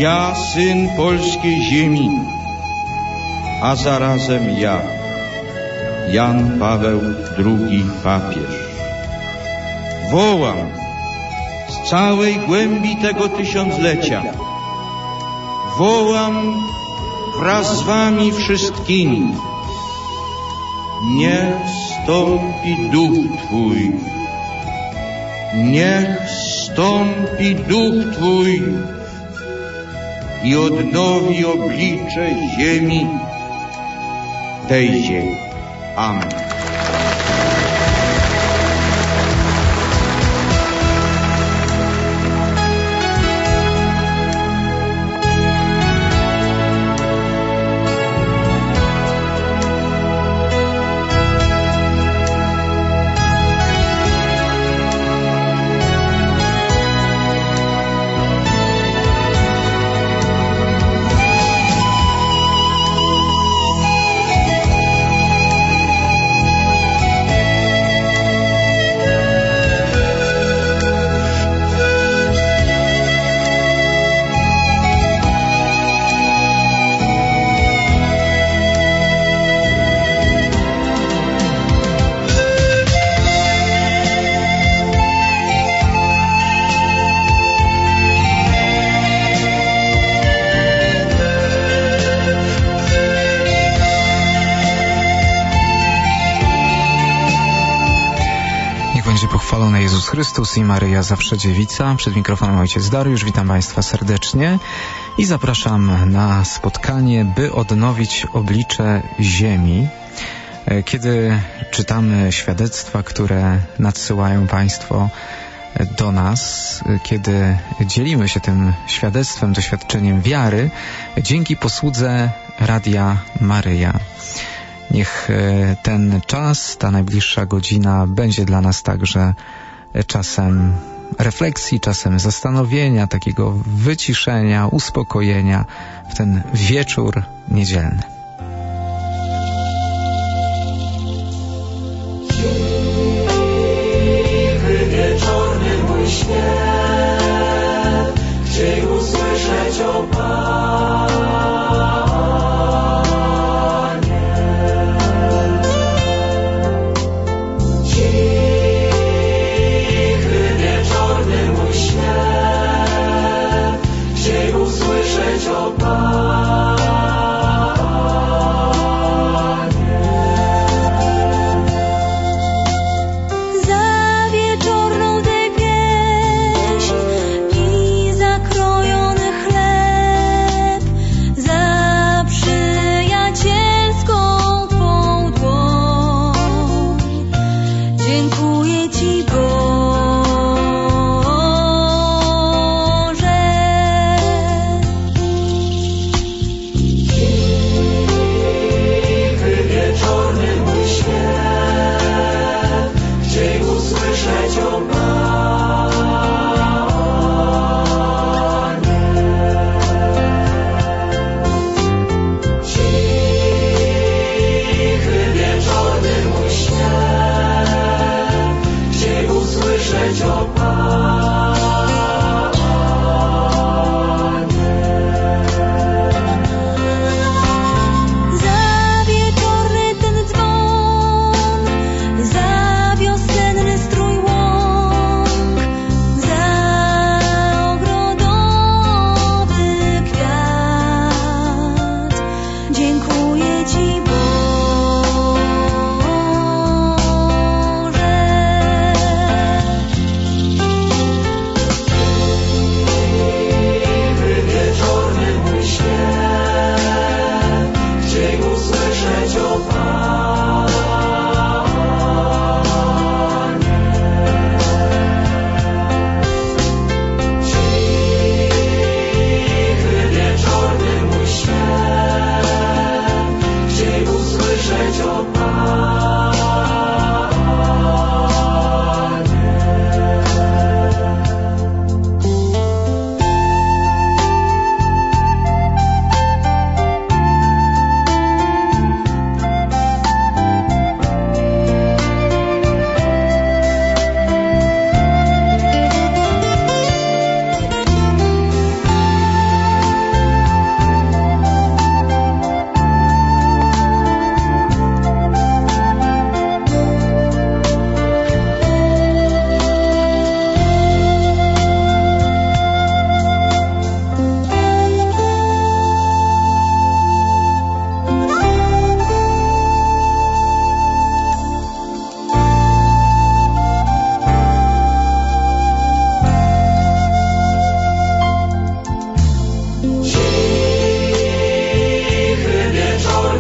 Ja, syn polskiej ziemi, a zarazem ja, Jan Paweł II papież, wołam z całej głębi tego tysiąclecia, wołam wraz z wami wszystkimi: niech stąpi duch Twój, niech stąpi duch Twój i odnowi oblicze ziemi, tej ziemi. Amen. Pochwalony Jezus Chrystus i Maryja Zawsze Dziewica. Przed mikrofonem ojciec Dariusz. Witam Państwa serdecznie i zapraszam na spotkanie, by odnowić oblicze ziemi. Kiedy czytamy świadectwa, które nadsyłają Państwo do nas, kiedy dzielimy się tym świadectwem, doświadczeniem wiary, dzięki posłudze Radia Maryja. Niech ten czas, ta najbliższa godzina będzie dla nas także czasem refleksji, czasem zastanowienia, takiego wyciszenia, uspokojenia w ten wieczór niedzielny. Cichy wieczorny mój śpiew, chciej usłyszeć o Panie.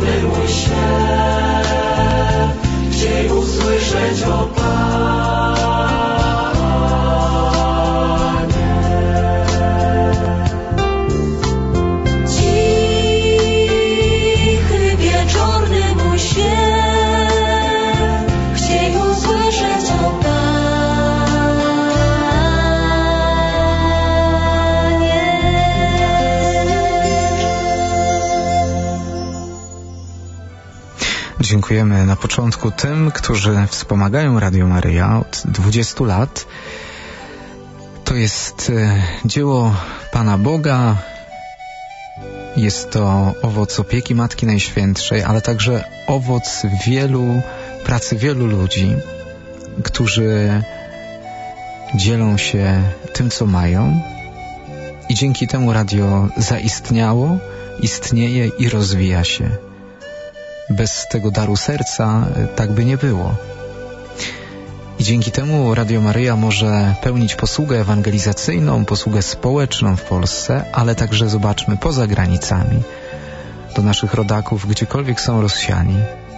wieczorny mój śpiew, chciej usłyszeć o Panie. Cichy wieczorny mój śpiew, chciej usłyszeć o Panie. Dziękujemy na początku tym, którzy wspomagają Radio Maryja od 20 lat. To jest dzieło Pana Boga, jest to owoc opieki Matki Najświętszej, ale także owoc pracy wielu ludzi, którzy dzielą się tym, co mają, i dzięki temu radio zaistniało, istnieje i rozwija się. Bez tego daru serca tak by nie było. I dzięki temu Radio Maryja może pełnić posługę ewangelizacyjną, posługę społeczną w Polsce, ale także, zobaczmy, poza granicami, do naszych rodaków, gdziekolwiek są rozsiani.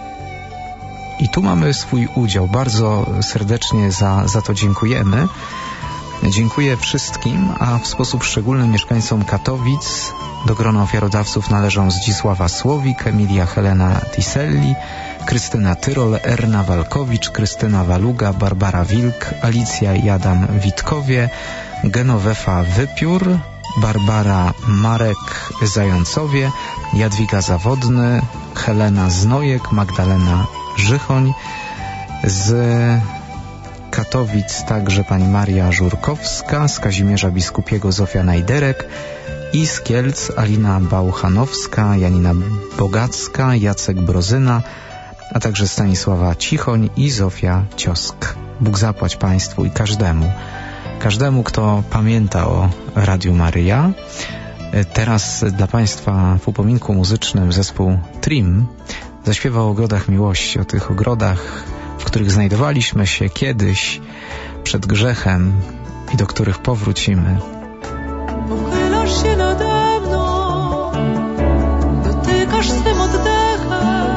I tu mamy swój udział. Bardzo serdecznie za to dziękujemy. Dziękuję wszystkim, a w sposób szczególny mieszkańcom Katowic. Do grona ofiarodawców należą Zdzisława Słowik, Emilia Helena Tiselli, Krystyna Tyrol, Erna Walkowicz, Krystyna Waluga, Barbara Wilk, Alicja i Adam Witkowie, Genowefa Wypiór, Barbara Marek Zającowie, Jadwiga Zawodny, Helena Znojek, Magdalena Żychoń. Z Katowic także pani Maria Żurkowska, z Kazimierza Biskupiego Zofia Najderek i z Kielc Alina Bauchanowska, Janina Bogacka, Jacek Brozyna, a także Stanisława Cichoń i Zofia Ciosk. Bóg zapłać Państwu i każdemu, kto pamięta o Radiu Maryja. Teraz dla Państwa w upominku muzycznym zespół Trim zaśpiewa o ogrodach miłości, o tych ogrodach, w których znajdowaliśmy się kiedyś przed grzechem i do których powrócimy. Pochylasz się nade mną, dotykasz swym oddechem,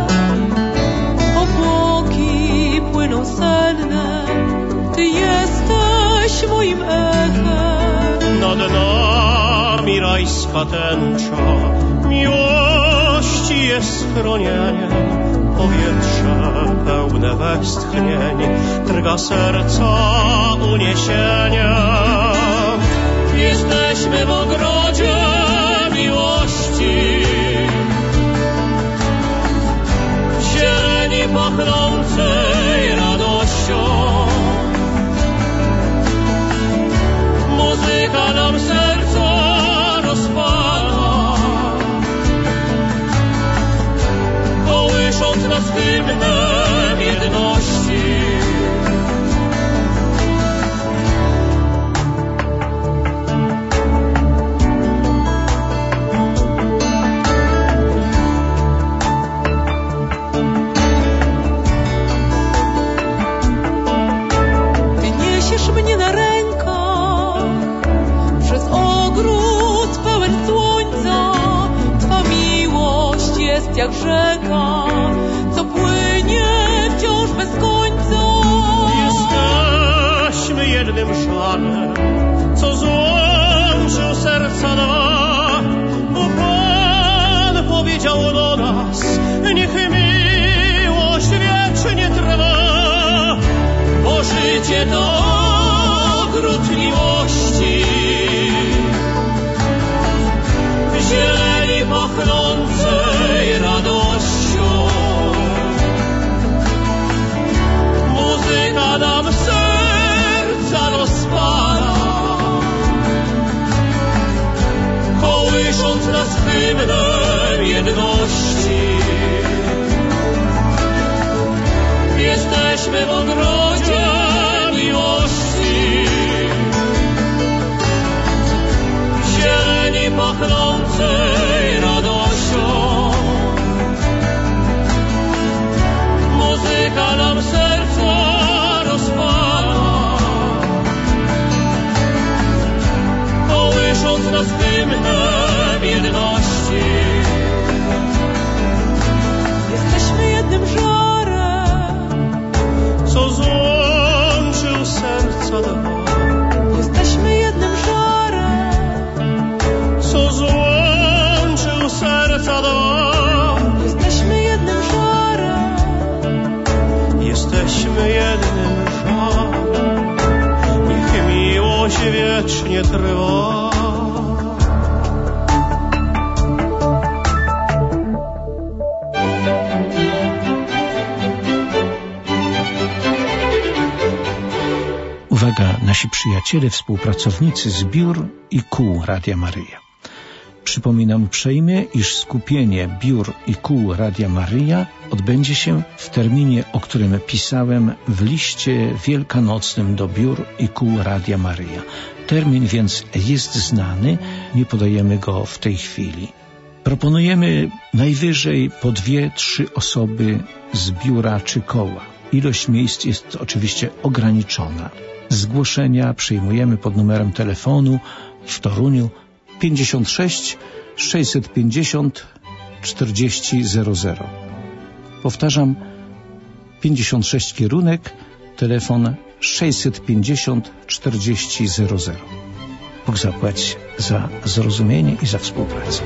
obłoki płyną senne, Ty jesteś moim echem. Nad nami rajska tęcza, miłości jest schronienie, powietrze pełne westchnień, drga serca uniesienia. Jesteśmy w ogrodzie miłości, w zieleni pachnącej radością. Muzyka nam serca rozpala, kołysząc nas hymnem jedności. Jak rzeka, co płynie wciąż bez końca. Jesteśmy jednym żarem, co złączył serca dwa, bo Pan powiedział do nas, niech miłość wiecznie trwa, bo życie to ogród miłości, w zieleni pachnącej radością. Muzyka nam serca rozpala, kołysząc nas hymnem jedności. Jesteśmy w ogrodzie miłości, w zieleni pachnącej radością. Muzyka nam serca rozpala, kołysząc nas hymnem jedności. wiecznie trwa. Uwaga, nasi przyjaciele, współpracownicy z biur i kół Radia Maryja. Przypominam uprzejmie, iż skupienie biur i kół Radia Maryja odbędzie się w terminie, o którym pisałem w liście wielkanocnym do biur i kół Radia Maryja. Termin więc jest znany, nie podajemy go w tej chwili. Proponujemy najwyżej po 2-3 osoby z biura czy koła. Ilość miejsc jest oczywiście ograniczona. Zgłoszenia przyjmujemy pod numerem telefonu w Toruniu 56 650 4000. Powtarzam, 56 kierunek, telefon 650 4000. Bóg zapłać za zrozumienie i za współpracę.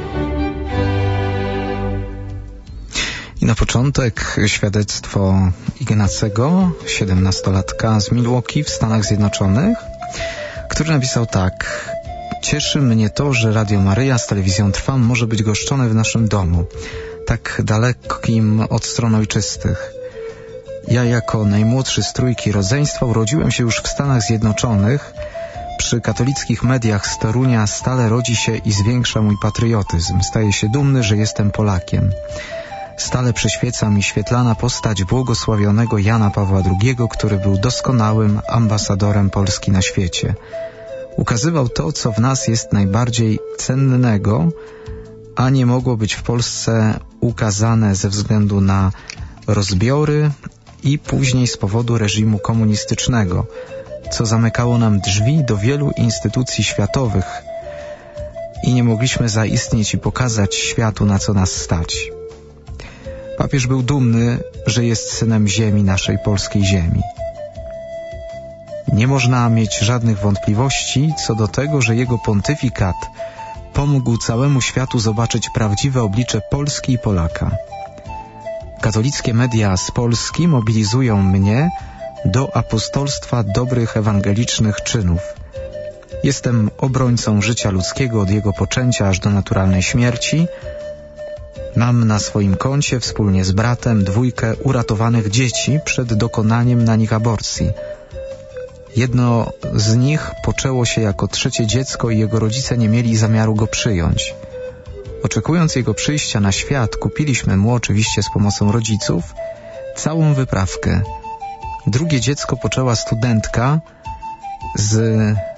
I na początek świadectwo Ignacego, 17-latka z Milwaukee w Stanach Zjednoczonych, który napisał tak: cieszy mnie to, że Radio Maryja z telewizją Trwam może być goszczone w naszym domu, tak dalekim od stron ojczystych. Ja jako najmłodszy z trójki rodzeństwa urodziłem się już w Stanach Zjednoczonych. Przy katolickich mediach z Torunia stale rodzi się i zwiększa mój patriotyzm. Staję się dumny, że jestem Polakiem. Stale przyświeca mi świetlana postać błogosławionego Jana Pawła II, który był doskonałym ambasadorem Polski na świecie. Ukazywał to, co w nas jest najbardziej cennego, a nie mogło być w Polsce ukazane ze względu na rozbiory i później z powodu reżimu komunistycznego, co zamykało nam drzwi do wielu instytucji światowych i nie mogliśmy zaistnieć i pokazać światu, na co nas stać. Papież był dumny, że jest synem ziemi, naszej polskiej ziemi. Nie można mieć żadnych wątpliwości co do tego, że jego pontyfikat pomógł całemu światu zobaczyć prawdziwe oblicze Polski i Polaka. Katolickie media z Polski mobilizują mnie do apostolstwa dobrych ewangelicznych czynów. Jestem obrońcą życia ludzkiego od jego poczęcia aż do naturalnej śmierci. Mam na swoim koncie wspólnie z bratem 2 uratowanych dzieci przed dokonaniem na nich aborcji. Jedno z nich poczęło się jako 3 dziecko i jego rodzice nie mieli zamiaru go przyjąć. Oczekując jego przyjścia na świat, kupiliśmy mu, oczywiście z pomocą rodziców, całą wyprawkę. Drugie dziecko poczęła studentka z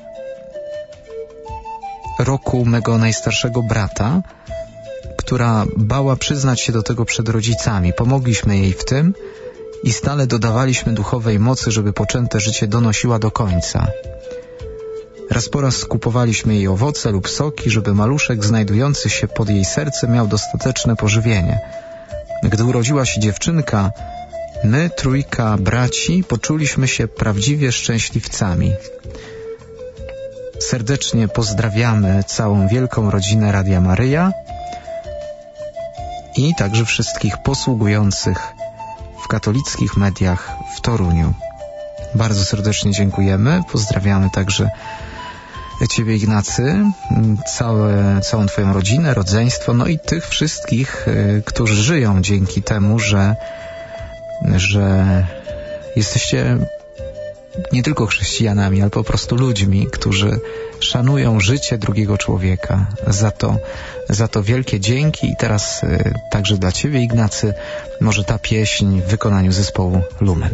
roku mego najstarszego brata, która bała przyznać się do tego przed rodzicami. Pomogliśmy jej w tym i stale dodawaliśmy duchowej mocy, żeby poczęte życie donosiła do końca. Raz po raz skupowaliśmy jej owoce lub soki, żeby maluszek znajdujący się pod jej sercem miał dostateczne pożywienie. Gdy urodziła się dziewczynka, my, 3 braci, poczuliśmy się prawdziwie szczęśliwcami. Serdecznie pozdrawiamy całą wielką rodzinę Radia Maryja i także wszystkich posługujących w katolickich mediach w Toruniu. Bardzo serdecznie dziękujemy. Pozdrawiamy także Ciebie, Ignacy, całą Twoją rodzinę, rodzeństwo, no i tych wszystkich, którzy żyją dzięki temu, że jesteście nie tylko chrześcijanami, ale po prostu ludźmi, którzy szanują życie drugiego człowieka. Za to wielkie dzięki i teraz także dla Ciebie, Ignacy, może ta pieśń w wykonaniu zespołu Lumen.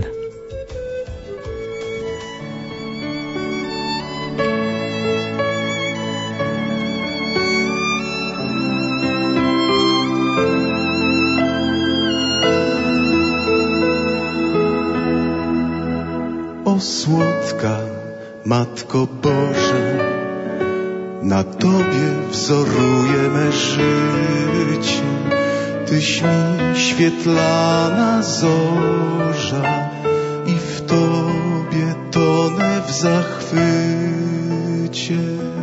O słodka Matko Boża, na Tobie wzoruję me życie. Tyś mi świetlana zorza i w Tobie tonę w zachwycie.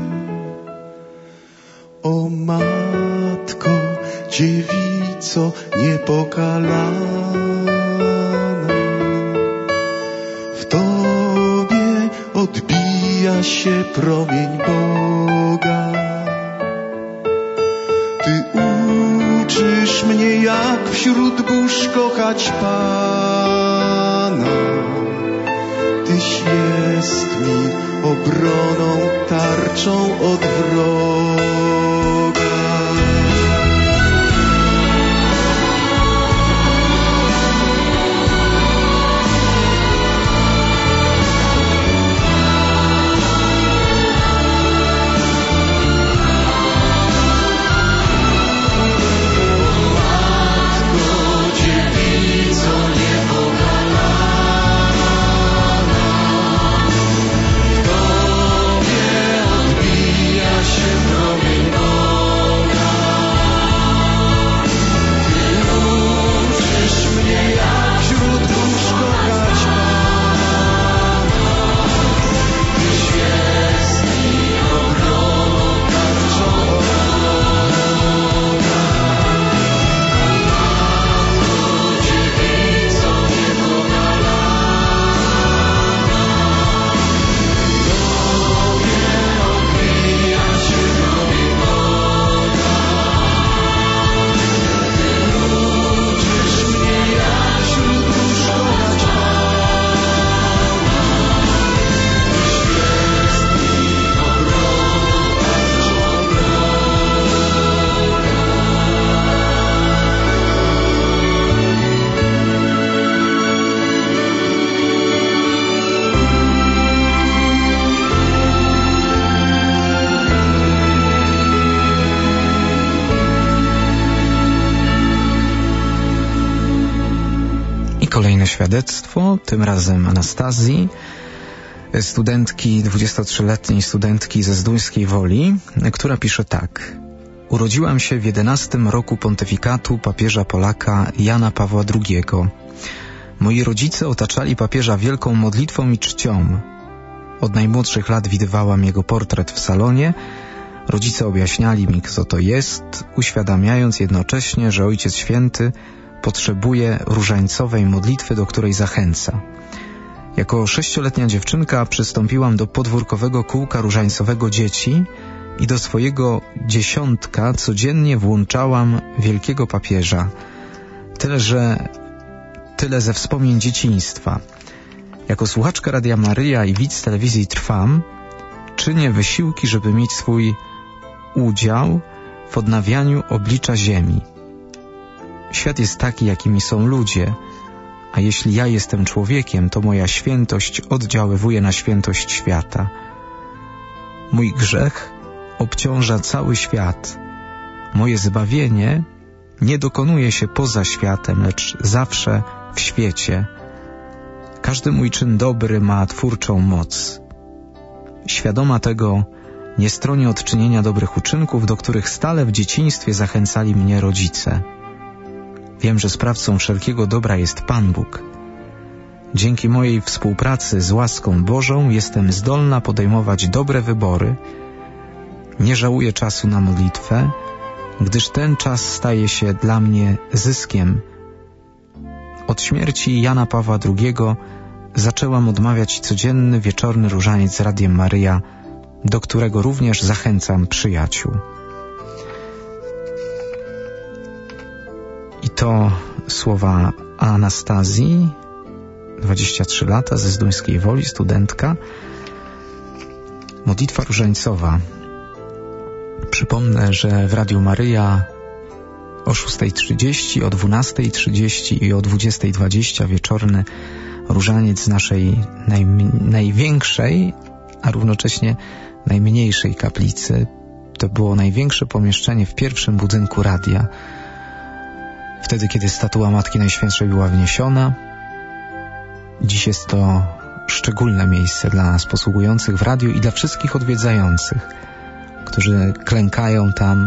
O Matko, Dziewico niepokalana, odbija odbija się promień Boga. Ty uczysz mnie, jak wśród burz kochać Pana. Tyś jest mi obroną, tarczą od wroga. Kolejne świadectwo, tym razem Anastazji, studentki, 23-letniej studentki ze Zduńskiej Woli, która pisze tak. Urodziłam się w 11 roku pontyfikatu papieża Polaka Jana Pawła II. Moi rodzice otaczali papieża wielką modlitwą i czcią. Od najmłodszych lat widywałam jego portret w salonie. Rodzice objaśniali mi, kto to jest, uświadamiając jednocześnie, że Ojciec Święty potrzebuje różańcowej modlitwy, do której zachęca. Jako 6-letnia dziewczynka przystąpiłam do podwórkowego kółka różańcowego dzieci i do swojego dziesiątka codziennie włączałam wielkiego papieża. Tyle ze wspomnień dzieciństwa. Jako słuchaczka Radia Maryja i widz telewizji Trwam czynię wysiłki, żeby mieć swój udział w odnawianiu oblicza ziemi. Świat jest taki, jakimi są ludzie, a jeśli ja jestem człowiekiem, to moja świętość oddziaływuje na świętość świata. Mój grzech obciąża cały świat. Moje zbawienie nie dokonuje się poza światem, lecz zawsze w świecie. Każdy mój czyn dobry ma twórczą moc. Świadoma tego, nie stronię od czynienia dobrych uczynków, do których stale w dzieciństwie zachęcali mnie rodzice. Wiem, że sprawcą wszelkiego dobra jest Pan Bóg. Dzięki mojej współpracy z łaską Bożą jestem zdolna podejmować dobre wybory. Nie żałuję czasu na modlitwę, gdyż ten czas staje się dla mnie zyskiem. Od śmierci Jana Pawła II zaczęłam odmawiać codzienny wieczorny różaniec z Radiem Maryja, do którego również zachęcam przyjaciół. I to słowa Anastazji, 23 lata, ze Zduńskiej Woli, studentka. Modlitwa różańcowa. Przypomnę, że w Radiu Maryja o 6:30, o 12:30 i o 20:20 wieczorny różaniec z naszej największej, a równocześnie najmniejszej kaplicy. To było największe pomieszczenie w pierwszym budynku radia. Wtedy, kiedy statua Matki Najświętszej była wniesiona. Dziś jest to szczególne miejsce dla nas posługujących w radiu i dla wszystkich odwiedzających, którzy klękają tam,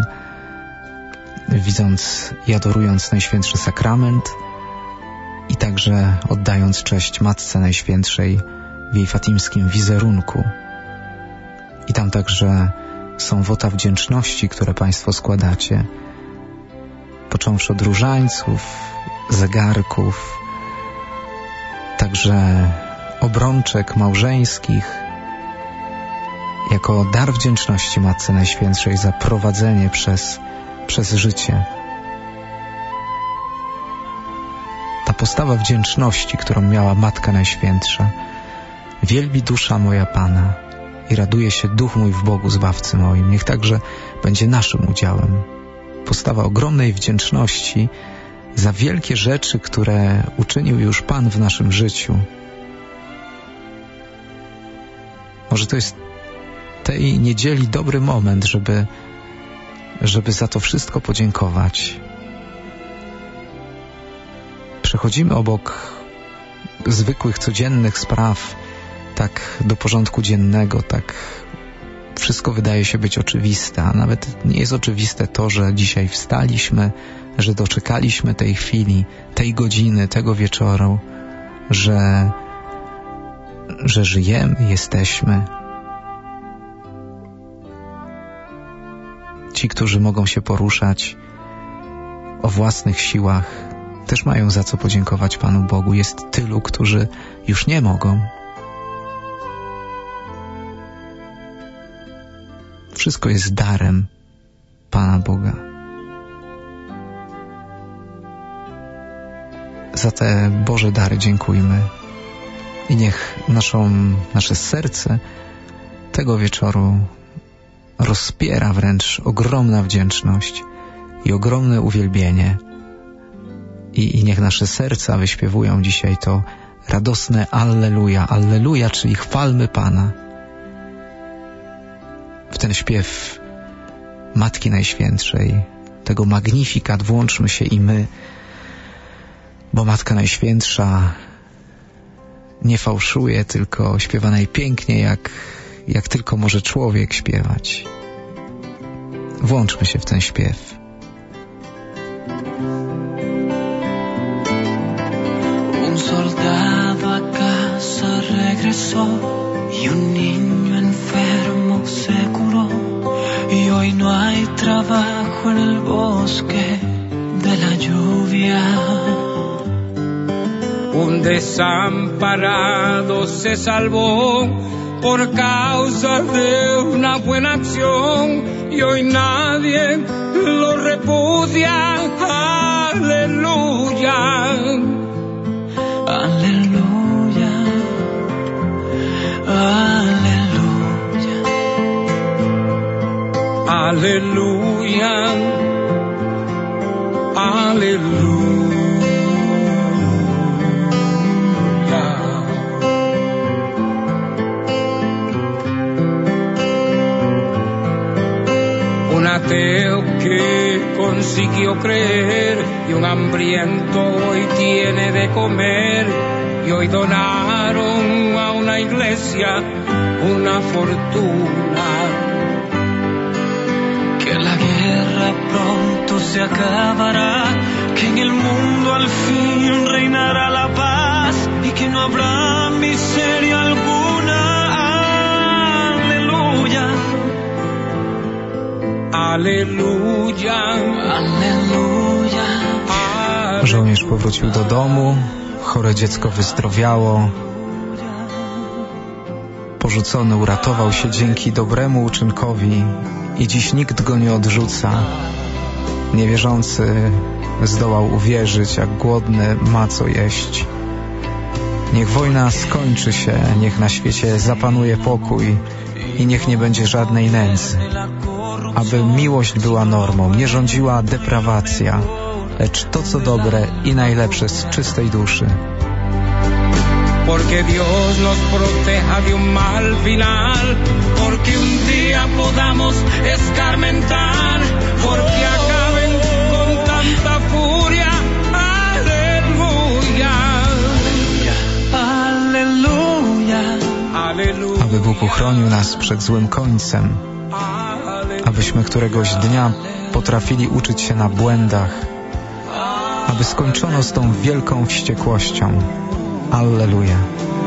widząc i adorując Najświętszy Sakrament i także oddając cześć Matce Najświętszej w jej fatimskim wizerunku. I tam także są wota wdzięczności, które Państwo składacie, począwszy od różańców, zegarków, także obrączek małżeńskich jako dar wdzięczności Matce Najświętszej za prowadzenie przez życie. Ta postawa wdzięczności, którą miała Matka Najświętsza. Wielbi dusza moja Pana i raduje się duch mój w Bogu Zbawcy moim. Niech także będzie naszym udziałem. Postawa ogromnej wdzięczności za wielkie rzeczy, które uczynił już Pan w naszym życiu. Może to jest tej niedzieli dobry moment, żeby za to wszystko podziękować. Przechodzimy obok zwykłych, codziennych spraw, tak do porządku dziennego, tak wszystko wydaje się być oczywiste, a nawet nie jest oczywiste to, że dzisiaj wstaliśmy, że doczekaliśmy tej chwili, tej godziny, tego wieczoru, że żyjemy, jesteśmy. Ci, którzy mogą się poruszać o własnych siłach, też mają za co podziękować Panu Bogu. Jest tylu, którzy już nie mogą. Wszystko jest darem Pana Boga. Za te Boże dary dziękujmy i niech nasze serce tego wieczoru rozpiera wręcz ogromna wdzięczność i ogromne uwielbienie. I niech nasze serca wyśpiewują dzisiaj to radosne Alleluja, Alleluja, czyli chwalmy Pana. W ten śpiew Matki Najświętszej, tego Magnificat włączmy się i my, bo Matka Najświętsza nie fałszuje, tylko śpiewa najpiękniej, jak tylko może człowiek śpiewać. Włączmy się w ten śpiew. Un soldado a casa regresó y un niño enfermo se curó y hoy no hay trabajo en el bosque de la lluvia. Un desamparado se salvó por causa de una buena acción y hoy nadie lo repudia. Aleluya. Aleluya. Aleluya. Aleluya. Aleluya. Un ateo que consiguió creer y un hambriento hoy tiene de comer y hoy donaron a una iglesia una fortuna. Que la guerra pronto se acabará, que en el mundo al fin reinará la paz y que no habrá miseria alguna. Aleluya. Aleluja. Aleluja. Żołnierz powrócił do domu, chore dziecko wyzdrowiało, porzucony uratował się dzięki dobremu uczynkowi i dziś nikt go nie odrzuca. Niewierzący zdołał uwierzyć, jak głodny ma co jeść. Niech wojna skończy się, niech na świecie zapanuje pokój i niech nie będzie żadnej nędzy. Aby miłość była normą, nie rządziła deprawacja, lecz to, co dobre i najlepsze z czystej duszy. Porque Dios nos proteja de un mal final, porque un día podamos escarmentar, porque acaben con tanta furia. Aleluya. Aleluja. Aleluja. Aby Bóg uchronił nas przed złym końcem, abyśmy któregoś dnia potrafili uczyć się na błędach, aby skończono z tą wielką wściekłością. Alleluja.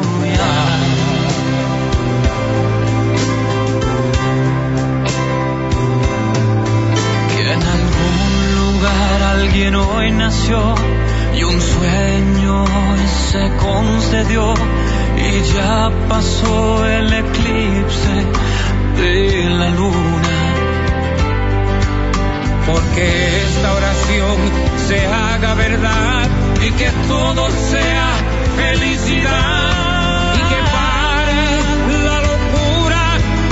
Que en algún lugar alguien hoy nació y un sueño hoy se concedió y ya pasó el eclipse de la luna. Porque esta oración se haga verdad y que todo sea felicidad y que pare la locura.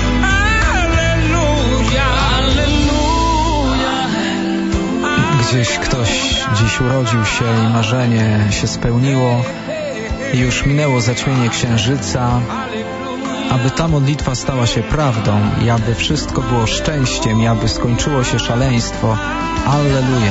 Aleluja, aleluja. Gdzieś ktoś dziś urodził się i marzenie się spełniło i już minęło zaćmienie księżyca, aby ta modlitwa stała się prawdą i aby wszystko było szczęściem i aby skończyło się szaleństwo. Alleluja.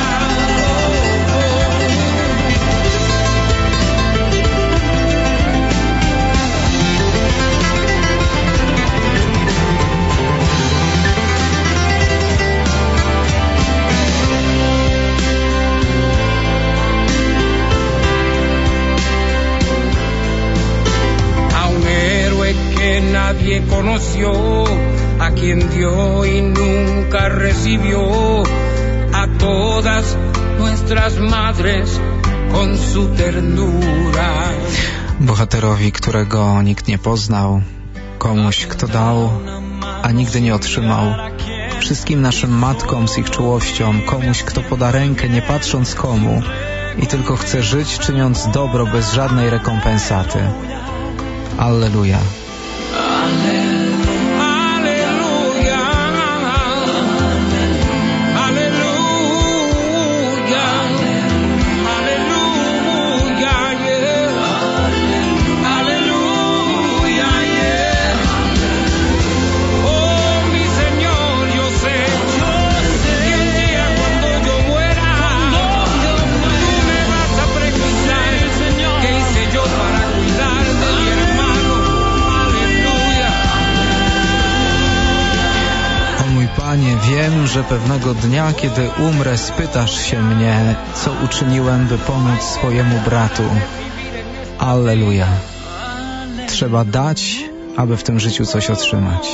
Nadie conoció, a quien dio y nunca recibió, a todas nuestras madres con su ternura. Bohaterowi, którego nikt nie poznał, komuś, kto dał, a nigdy nie otrzymał, wszystkim naszym matkom z ich czułością, komuś, kto poda rękę, nie patrząc komu i tylko chce żyć, czyniąc dobro bez żadnej rekompensaty. Alleluja. Panie, wiem, że pewnego dnia, kiedy umrę, spytasz się mnie, co uczyniłem, by pomóc swojemu bratu. Alleluja. Trzeba dać, aby w tym życiu coś otrzymać.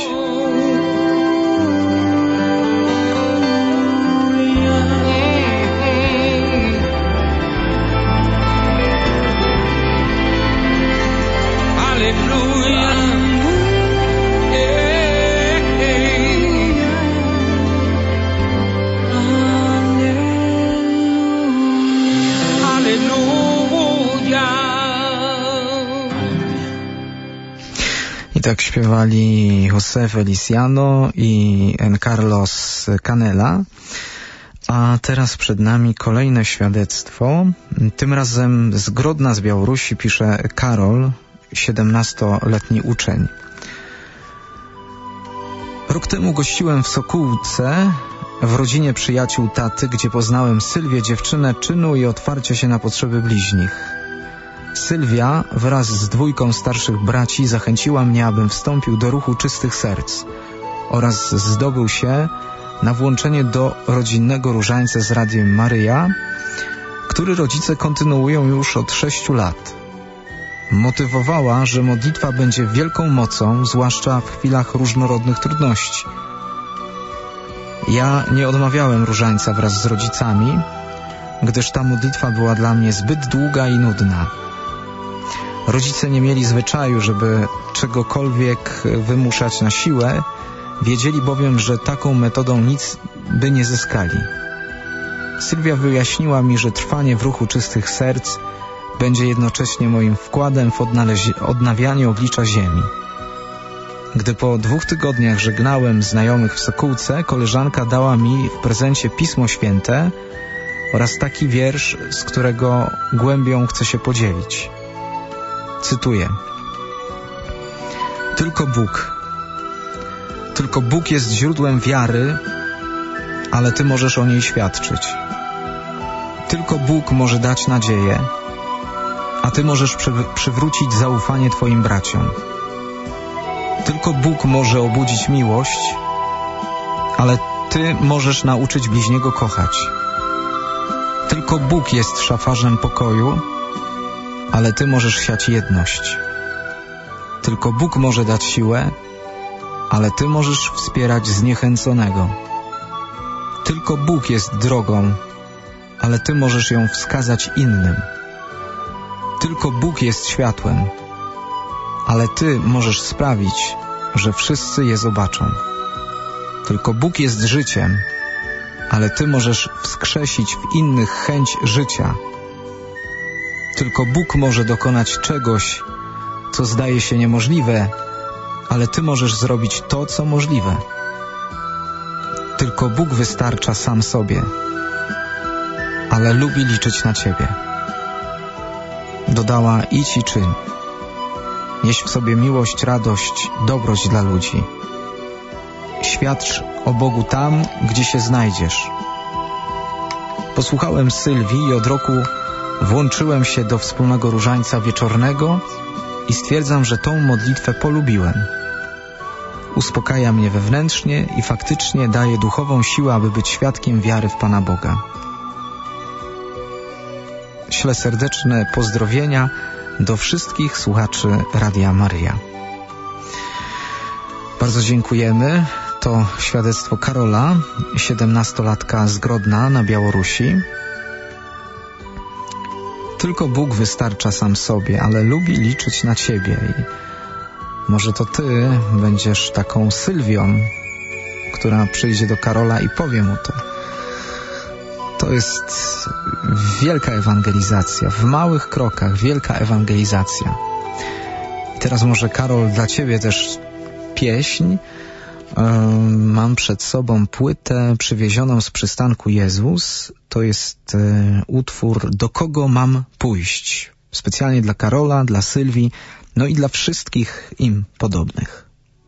Tak śpiewali José Feliciano i Carlos Canela. A teraz przed nami kolejne świadectwo. Tym razem z Grodna z Białorusi pisze Karol, 17-letni uczeń. Rok temu gościłem w Sokółce w rodzinie przyjaciół taty, gdzie poznałem Sylwię, dziewczynę czynu i otwarcia się na potrzeby bliźnich. Sylwia wraz z 2 starszych braci zachęciła mnie, abym wstąpił do ruchu czystych serc oraz zdobył się na włączenie do rodzinnego różańca z Radiem Maryja, który rodzice kontynuują już od 6 lat. Motywowała, że modlitwa będzie wielką mocą, zwłaszcza w chwilach różnorodnych trudności. Ja nie odmawiałem różańca wraz z rodzicami, gdyż ta modlitwa była dla mnie zbyt długa i nudna. Rodzice nie mieli zwyczaju, żeby czegokolwiek wymuszać na siłę, wiedzieli bowiem, że taką metodą nic by nie zyskali. Sylwia wyjaśniła mi, że trwanie w ruchu czystych serc będzie jednocześnie moim wkładem w odnawianie oblicza ziemi. Gdy po 2 tygodniach żegnałem znajomych w Sokółce, koleżanka dała mi w prezencie Pismo Święte oraz taki wiersz, z którego głębią chcę się podzielić. Cytuję. Tylko Bóg jest źródłem wiary, ale Ty możesz o niej świadczyć. Tylko Bóg może dać nadzieję, a Ty możesz przywrócić zaufanie Twoim braciom. Tylko Bóg może obudzić miłość, ale Ty możesz nauczyć bliźniego kochać. Tylko Bóg jest szafarzem pokoju, ale Ty możesz siać jedność. Tylko Bóg może dać siłę, ale Ty możesz wspierać zniechęconego. Tylko Bóg jest drogą, ale Ty możesz ją wskazać innym. Tylko Bóg jest światłem, ale Ty możesz sprawić, że wszyscy je zobaczą. Tylko Bóg jest życiem, ale Ty możesz wskrzesić w innych chęć życia. Tylko Bóg może dokonać czegoś, co zdaje się niemożliwe, ale Ty możesz zrobić to, co możliwe. Tylko Bóg wystarcza sam sobie, ale lubi liczyć na Ciebie. Dodała: idź i czyń. Nieś w sobie miłość, radość, dobroć dla ludzi. Świadcz o Bogu tam, gdzie się znajdziesz. Posłuchałem Sylwii i od roku włączyłem się do wspólnego różańca wieczornego i stwierdzam, że tą modlitwę polubiłem. Uspokaja mnie wewnętrznie i faktycznie daje duchową siłę, aby być świadkiem wiary w Pana Boga. Ślę serdeczne pozdrowienia do wszystkich słuchaczy Radia Maryja. Bardzo dziękujemy. To świadectwo Karola, 17-latka z Grodna na Białorusi. Tylko Bóg wystarcza sam sobie, ale lubi liczyć na Ciebie. I może to Ty będziesz taką Sylwią, która przyjdzie do Karola i powie mu to. To jest wielka ewangelizacja. W małych krokach wielka ewangelizacja. I teraz może, Karol, dla Ciebie też pieśń. Mam przed sobą płytę przywiezioną z przystanku Jezus. To jest utwór Do kogo mam pójść? Specjalnie dla Karola, dla Sylwii, no i dla wszystkich im podobnych.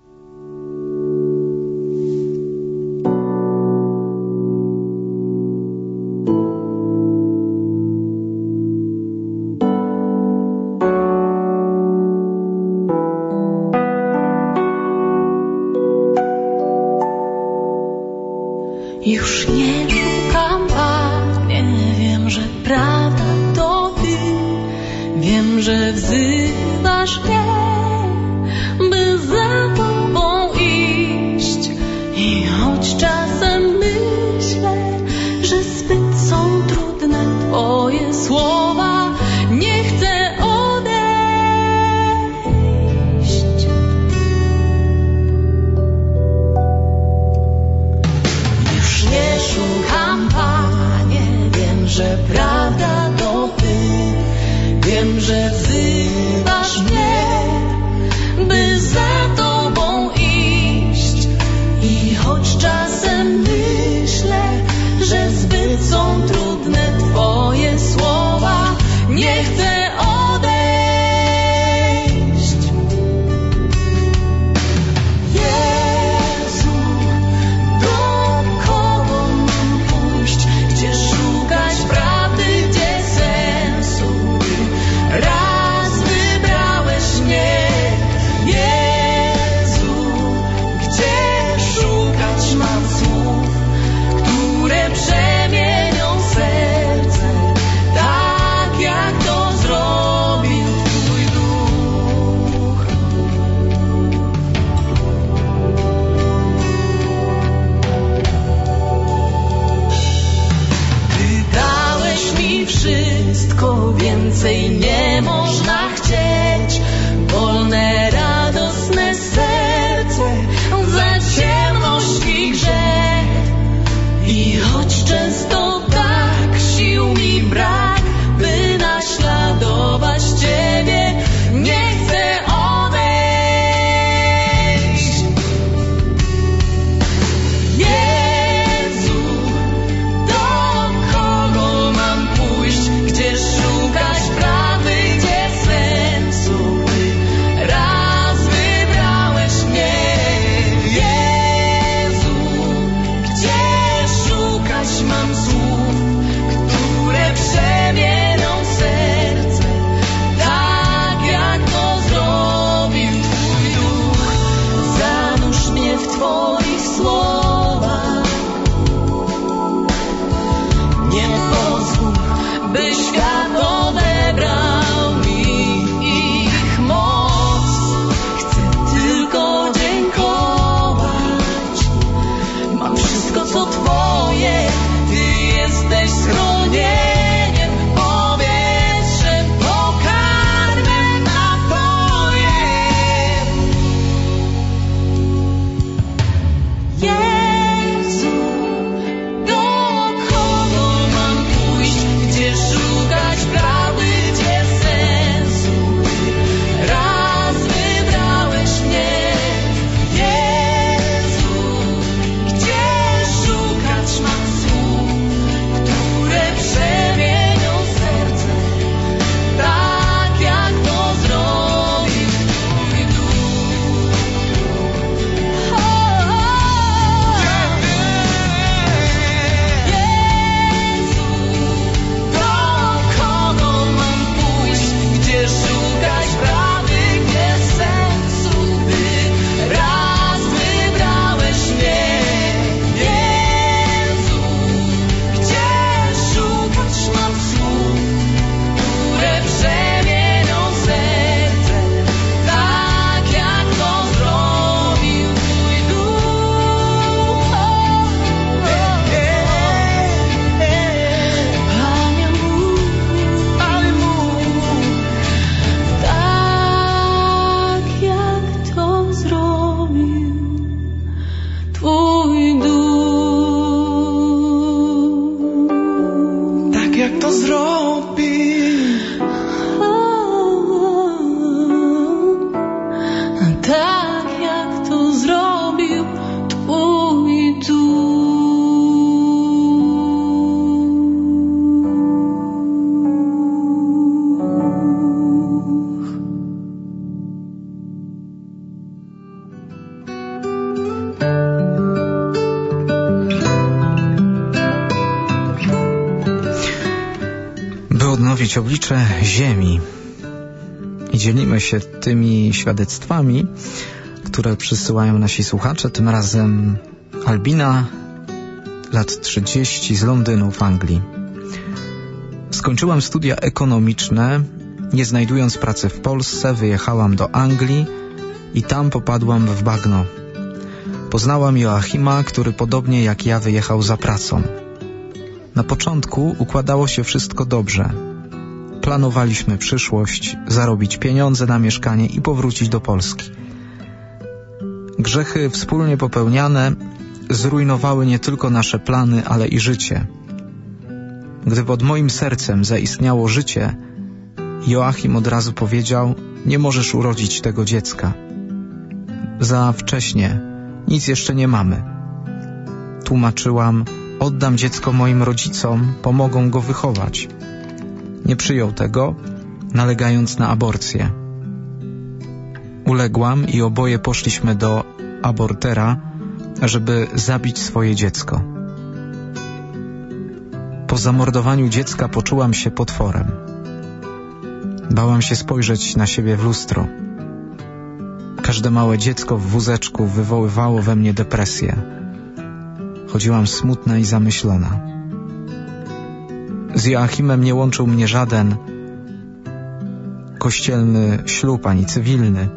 Już nie szukam, Panie, wiem, że prawda to Ty. Wiem, że wzywasz mnie, by za Tobą iść. I choć czasem myślę, że zbyt są trudne Twoje słowa, nie chcę odejść. Już nie szukam, Panie, wiem, że prawda to Ty. Wiem, że wzywasz mnie, by za Tobą iść. I choć czasem myślę, że zbyt są trudne Twoje słowa, nie chcę odejść. Jezu, do kogo mam pójść? Gdzie szukać prawdy, gdzie sensu? Raz wybrałeś mnie, Jezu, gdzie szukać mam słów, które przemienią serce, tak jak to zrobił Twój Duch. Ty dałeś mi wszystko, więcej nie można chcieć. Wolne, radosne serce za ciemność i grzech. I choć często tak sił mi brak, by naśladować Ciebie, nie chcę odejść. Jezu, do kogo mam pójść? Gdzie szukać prawdy, gdzie sen? jak to zrobi. Tak jak to zrobił Twój duch. By odnowić oblicze ziemi. I dzielimy się tymi świadectwami, które przysyłają nasi słuchacze. Tym razem Albina, lat 30, z Londynu w Anglii. Skończyłam studia ekonomiczne. Nie znajdując pracy w Polsce, wyjechałam do Anglii i tam popadłam w bagno. Poznałam Joachima, który podobnie jak ja wyjechał za pracą. Na początku układało się wszystko dobrze. Planowaliśmy przyszłość, zarobić pieniądze na mieszkanie i powrócić do Polski. Grzechy wspólnie popełniane zrujnowały nie tylko nasze plany, ale i życie. Gdy pod moim sercem zaistniało życie, Joachim od razu powiedział: nie możesz urodzić tego dziecka. Za wcześnie, nic jeszcze nie mamy. Tłumaczyłam: oddam dziecko moim rodzicom, pomogą go wychować. Nie przyjął tego, nalegając na aborcję. Uległam i oboje poszliśmy do abortera, żeby zabić swoje dziecko. Po zamordowaniu dziecka poczułam się potworem. Bałam się spojrzeć na siebie w lustro. Każde małe dziecko w wózeczku wywoływało we mnie depresję. Chodziłam smutna i zamyślona. Z Joachimem nie łączył mnie żaden kościelny ślub ani cywilny.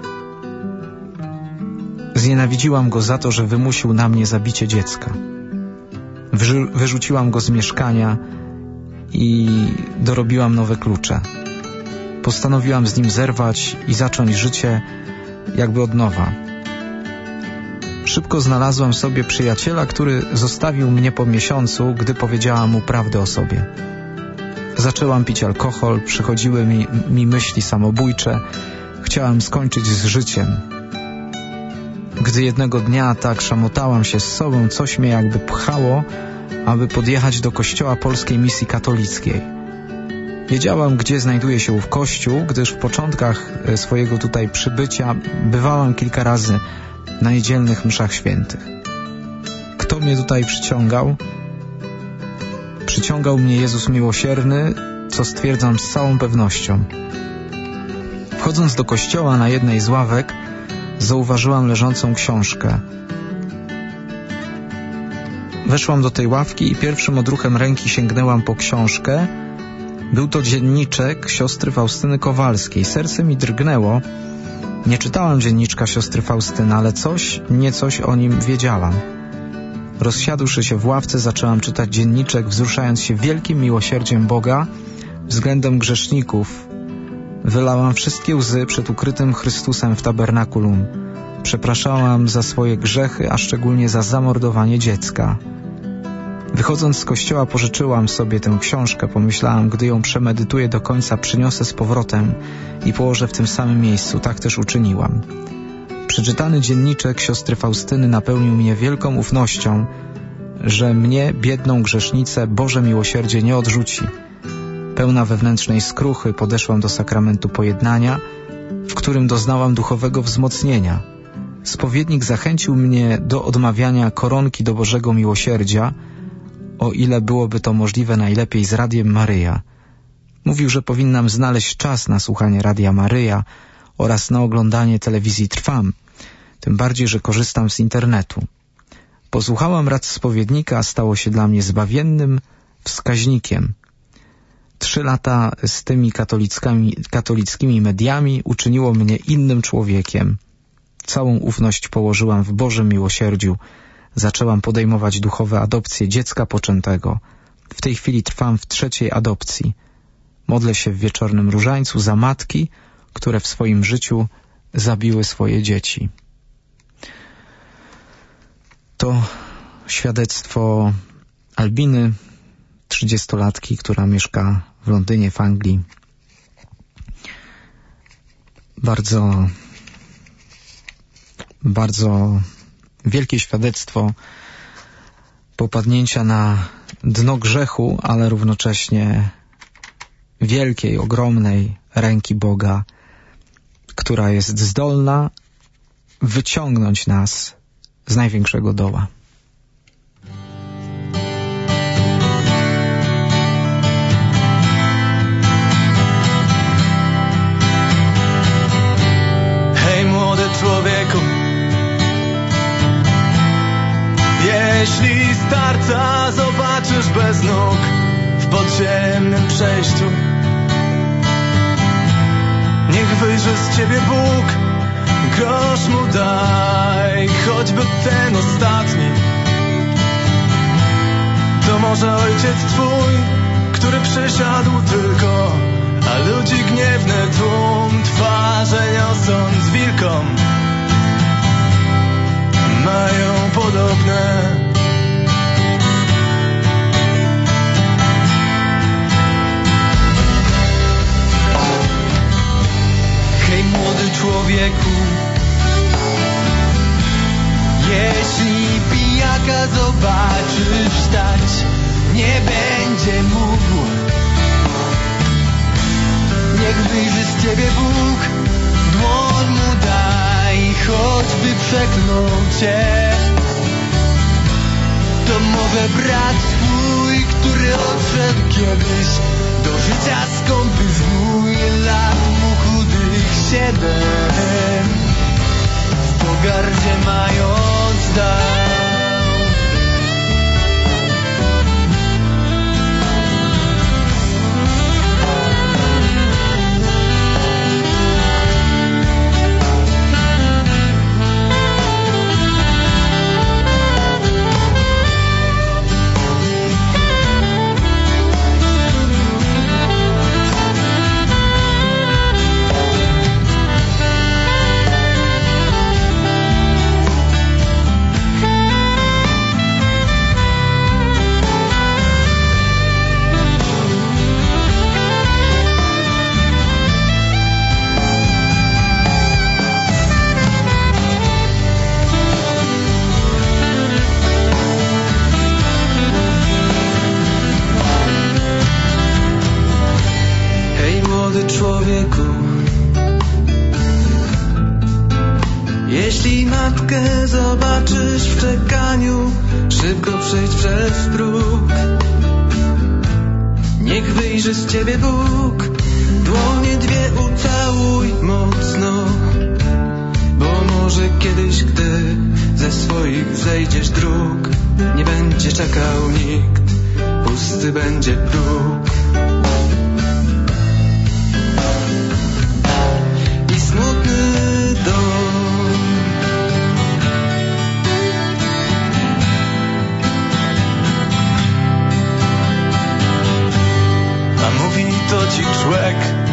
Znienawidziłam go za to, że wymusił na mnie zabicie dziecka. Wyrzuciłam go z mieszkania i dorobiłam nowe klucze. Postanowiłam z nim zerwać i zacząć życie jakby od nowa. Szybko znalazłam sobie przyjaciela, który zostawił mnie po miesiącu, gdy powiedziałam mu prawdę o sobie. Zaczęłam pić alkohol, przychodziły mi myśli samobójcze. Chciałam skończyć z życiem. Gdy jednego dnia tak szamotałam się z sobą, coś mnie jakby pchało, aby podjechać do kościoła Polskiej Misji Katolickiej. Wiedziałam, gdzie znajduje się ów kościół, gdyż w początkach swojego tutaj przybycia bywałam kilka razy na niedzielnych mszach świętych. Kto mnie tutaj przyciągał? Przyciągał mnie Jezus miłosierny, co stwierdzam z całą pewnością. Wchodząc do kościoła, na jednej z ławek zauważyłam leżącą książkę. Weszłam do tej ławki i pierwszym odruchem ręki sięgnęłam po książkę. Był to dzienniczek siostry Faustyny Kowalskiej. Serce mi drgnęło. Nie czytałam dzienniczka siostry Faustyny, ale coś o nim wiedziałam. Rozsiadłszy się w ławce, zaczęłam czytać dzienniczek, wzruszając się wielkim miłosierdziem Boga względem grzeszników. Wylałam wszystkie łzy przed ukrytym Chrystusem w tabernakulum. Przepraszałam za swoje grzechy, a szczególnie za zamordowanie dziecka. Wychodząc z kościoła, pożyczyłam sobie tę książkę. Pomyślałam, gdy ją przemedytuję do końca, przyniosę z powrotem i położę w tym samym miejscu. Tak też uczyniłam. Przeczytany dzienniczek siostry Faustyny napełnił mnie wielką ufnością, że mnie, biedną grzesznicę, Boże miłosierdzie nie odrzuci. Pełna wewnętrznej skruchy podeszłam do sakramentu pojednania, w którym doznałam duchowego wzmocnienia. Spowiednik zachęcił mnie do odmawiania koronki do Bożego Miłosierdzia, o ile byłoby to możliwe najlepiej z Radiem Maryja. Mówił, że powinnam znaleźć czas na słuchanie Radia Maryja oraz na oglądanie telewizji Trwam, tym bardziej, że korzystam z internetu. Posłuchałam rad spowiednika, stało się dla mnie zbawiennym wskaźnikiem. 3 lata z tymi katolickimi mediami uczyniło mnie innym człowiekiem. Całą ufność położyłam w Bożym miłosierdziu. Zaczęłam podejmować duchowe adopcje dziecka poczętego. W tej chwili trwam w 3. adopcji. Modlę się w wieczornym różańcu za matki, które w swoim życiu zabiły swoje dzieci. To świadectwo Albiny, 30-latki, która mieszka w Londynie, w Anglii. Bardzo wielkie świadectwo popadnięcia na dno grzechu, ale równocześnie wielkiej, ogromnej ręki Boga, która jest zdolna wyciągnąć nas z największego doła. Hej, młody człowieku, jeśli starca zobaczysz bez nóg w podziemnym przejściu, niech wyjrzy z ciebie Bóg, grosz mu daj, choćby ten ostatni. To może ojciec twój, który przysiadł tylko, a ludzi gniewny tłum, twarze niosąc wilkom, mają podobne. Hej, młody człowieku, jeśli pijaka zobaczysz stać, nie będzie mógł. Niech wyjrzy z ciebie Bóg, dłoń mu daj, choćby przeklął cię. To może brat twój, który odszedł kiedyś do życia skąpy znój, lat mu chudych 7, w pogardzie mając dał. Człowieku, jeśli matkę zobaczysz w czekaniu, szybko przejdź przez próg. Niech wyjrzy z ciebie Bóg, dłonie dwie ucałuj mocno, bo może kiedyś, gdy ze swoich zejdziesz dróg, nie będzie czekał nikt, pusty będzie próg. Smutny dom, a mówi to ci człek,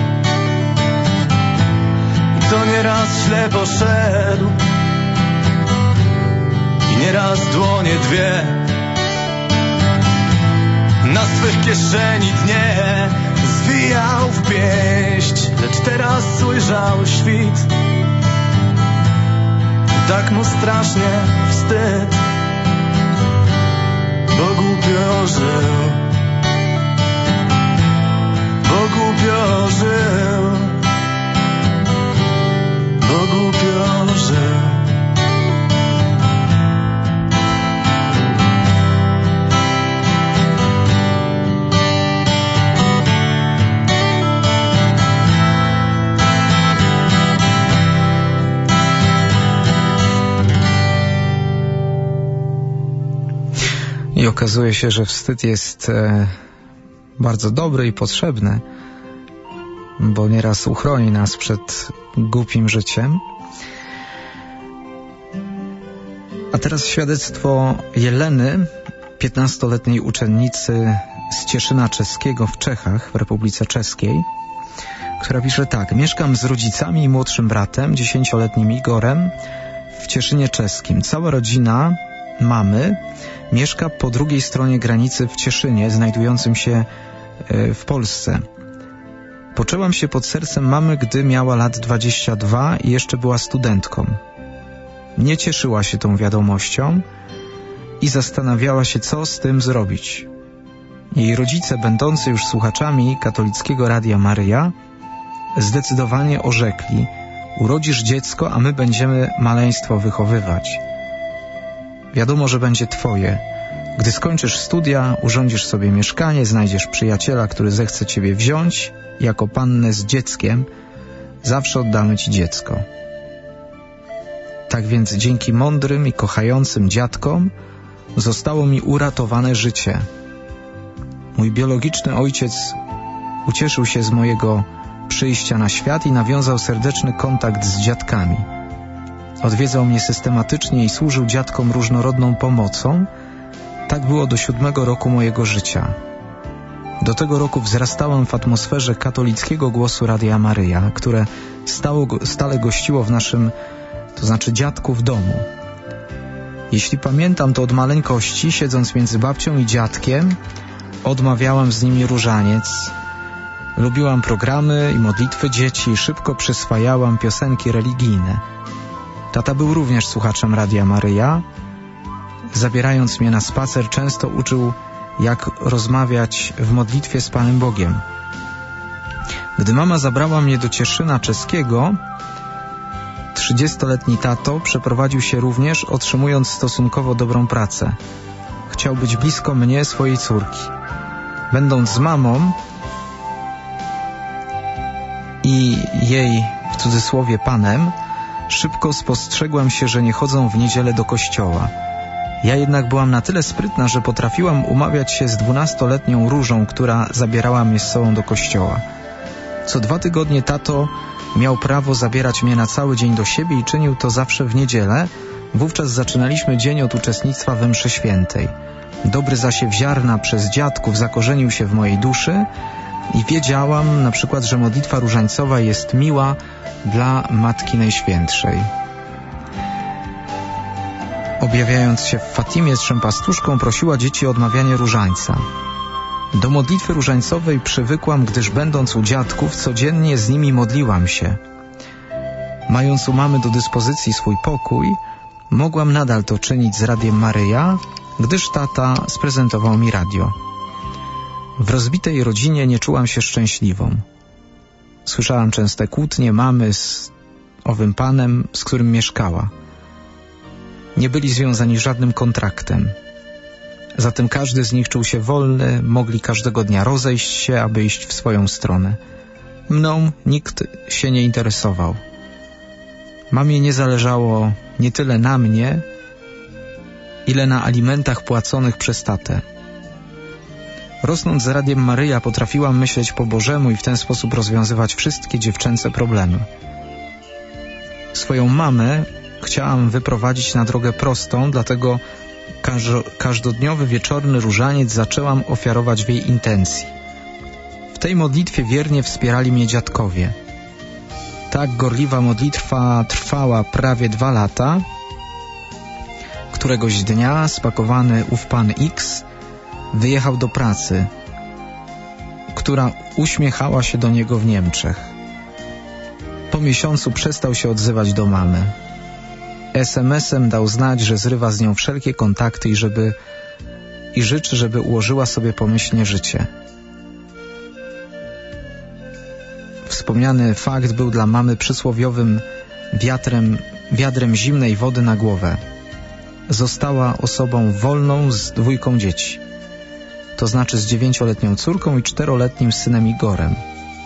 co nieraz źle poszedł i nieraz dłonie dwie na swych kieszeni dnie zwijał w pięść, lecz teraz ujrzał świt. Tak mu strasznie wstyd, bo głupio żył, bo głupio żył, bo głupio żył. I okazuje się, że wstyd jest bardzo dobry i potrzebny, bo nieraz uchroni nas przed głupim życiem. A teraz świadectwo Jeleny, 15-letniej uczennicy z Cieszyna Czeskiego w Czechach, w Republice Czeskiej, która pisze tak: mieszkam z rodzicami i młodszym bratem, 10-letnim Igorem, w Cieszynie Czeskim. Cała rodzina mamy mieszka po drugiej stronie granicy w Cieszynie, znajdującym się w Polsce. Poczęłam się pod sercem mamy, gdy miała lat 22 i jeszcze była studentką. Nie cieszyła się tą wiadomością i zastanawiała się, co z tym zrobić. Jej rodzice, będący już słuchaczami katolickiego Radia Maryja, zdecydowanie orzekli: urodzisz dziecko, a my będziemy maleństwo wychowywać. Wiadomo, że będzie twoje. Gdy skończysz studia, urządzisz sobie mieszkanie, znajdziesz przyjaciela, który zechce ciebie wziąć jako pannę z dzieckiem, zawsze oddamy ci dziecko. Tak więc dzięki mądrym i kochającym dziadkom zostało mi uratowane życie. Mój biologiczny ojciec ucieszył się z mojego przyjścia na świat i nawiązał serdeczny kontakt z dziadkami. Odwiedzał mnie systematycznie i służył dziadkom różnorodną pomocą. Tak było do 7 roku mojego życia. Do tego roku wzrastałem w atmosferze katolickiego głosu Radia Maryja, które stale gościło w naszym, to znaczy dziadku, w domu. Jeśli pamiętam, to od maleńkości, siedząc między babcią i dziadkiem, odmawiałam z nimi różaniec. Lubiłam programy i modlitwy dzieci i szybko przyswajałam piosenki religijne. Tata był również słuchaczem Radia Maryja. Zabierając mnie na spacer, często uczył, jak rozmawiać w modlitwie z Panem Bogiem. Gdy mama zabrała mnie do Cieszyna Czeskiego, 30-letni tato przeprowadził się również, otrzymując stosunkowo dobrą pracę. Chciał być blisko mnie, swojej córki. Będąc z mamą i jej, w cudzysłowie, panem, szybko spostrzegłam się, że nie chodzą w niedzielę do kościoła. Ja jednak byłam na tyle sprytna, że potrafiłam umawiać się z 12-letnią Różą, która zabierała mnie z sobą do kościoła. Co 2 tygodnie tato miał prawo zabierać mnie na cały dzień do siebie i czynił to zawsze w niedzielę. Wówczas zaczynaliśmy dzień od uczestnictwa we mszy świętej. Dobry zasiew ziarna przez dziadków zakorzenił się w mojej duszy i wiedziałam na przykład, że modlitwa różańcowa jest miła dla Matki Najświętszej. Objawiając się w Fatimie, strzępastuszką prosiła dzieci o odmawianie różańca. Do modlitwy różańcowej przywykłam, gdyż będąc u dziadków, codziennie z nimi modliłam się. Mając u mamy do dyspozycji swój pokój, mogłam nadal to czynić z Radiem Maryja, gdyż tata sprezentował mi radio. W rozbitej rodzinie nie czułam się szczęśliwą. Słyszałam częste kłótnie mamy z owym panem, z którym mieszkała. Nie byli związani żadnym kontraktem. Zatem każdy z nich czuł się wolny, mogli każdego dnia rozejść się, aby iść w swoją stronę. Mną nikt się nie interesował. Mamie nie zależało nie tyle na mnie, ile na alimentach płaconych przez tatę. Rosnąc z Radiem Maryja, potrafiłam myśleć po Bożemu i w ten sposób rozwiązywać wszystkie dziewczęce problemy. Swoją mamę chciałam wyprowadzić na drogę prostą, dlatego każdodniowy wieczorny różaniec zaczęłam ofiarować w jej intencji. W tej modlitwie wiernie wspierali mnie dziadkowie. Tak gorliwa modlitwa trwała prawie 2 lata. Któregoś dnia spakowany ów pan X wyjechał do pracy, która uśmiechała się do niego w Niemczech. Po miesiącu przestał się odzywać do mamy. SMS-em dał znać, że zrywa z nią wszelkie kontakty i życzy, żeby ułożyła sobie pomyślnie życie. Wspomniany fakt był dla mamy przysłowiowym wiadrem zimnej wody na głowę. Została osobą wolną z 2 dzieci. To znaczy z 9-letnią córką i 4-letnim synem Igorem.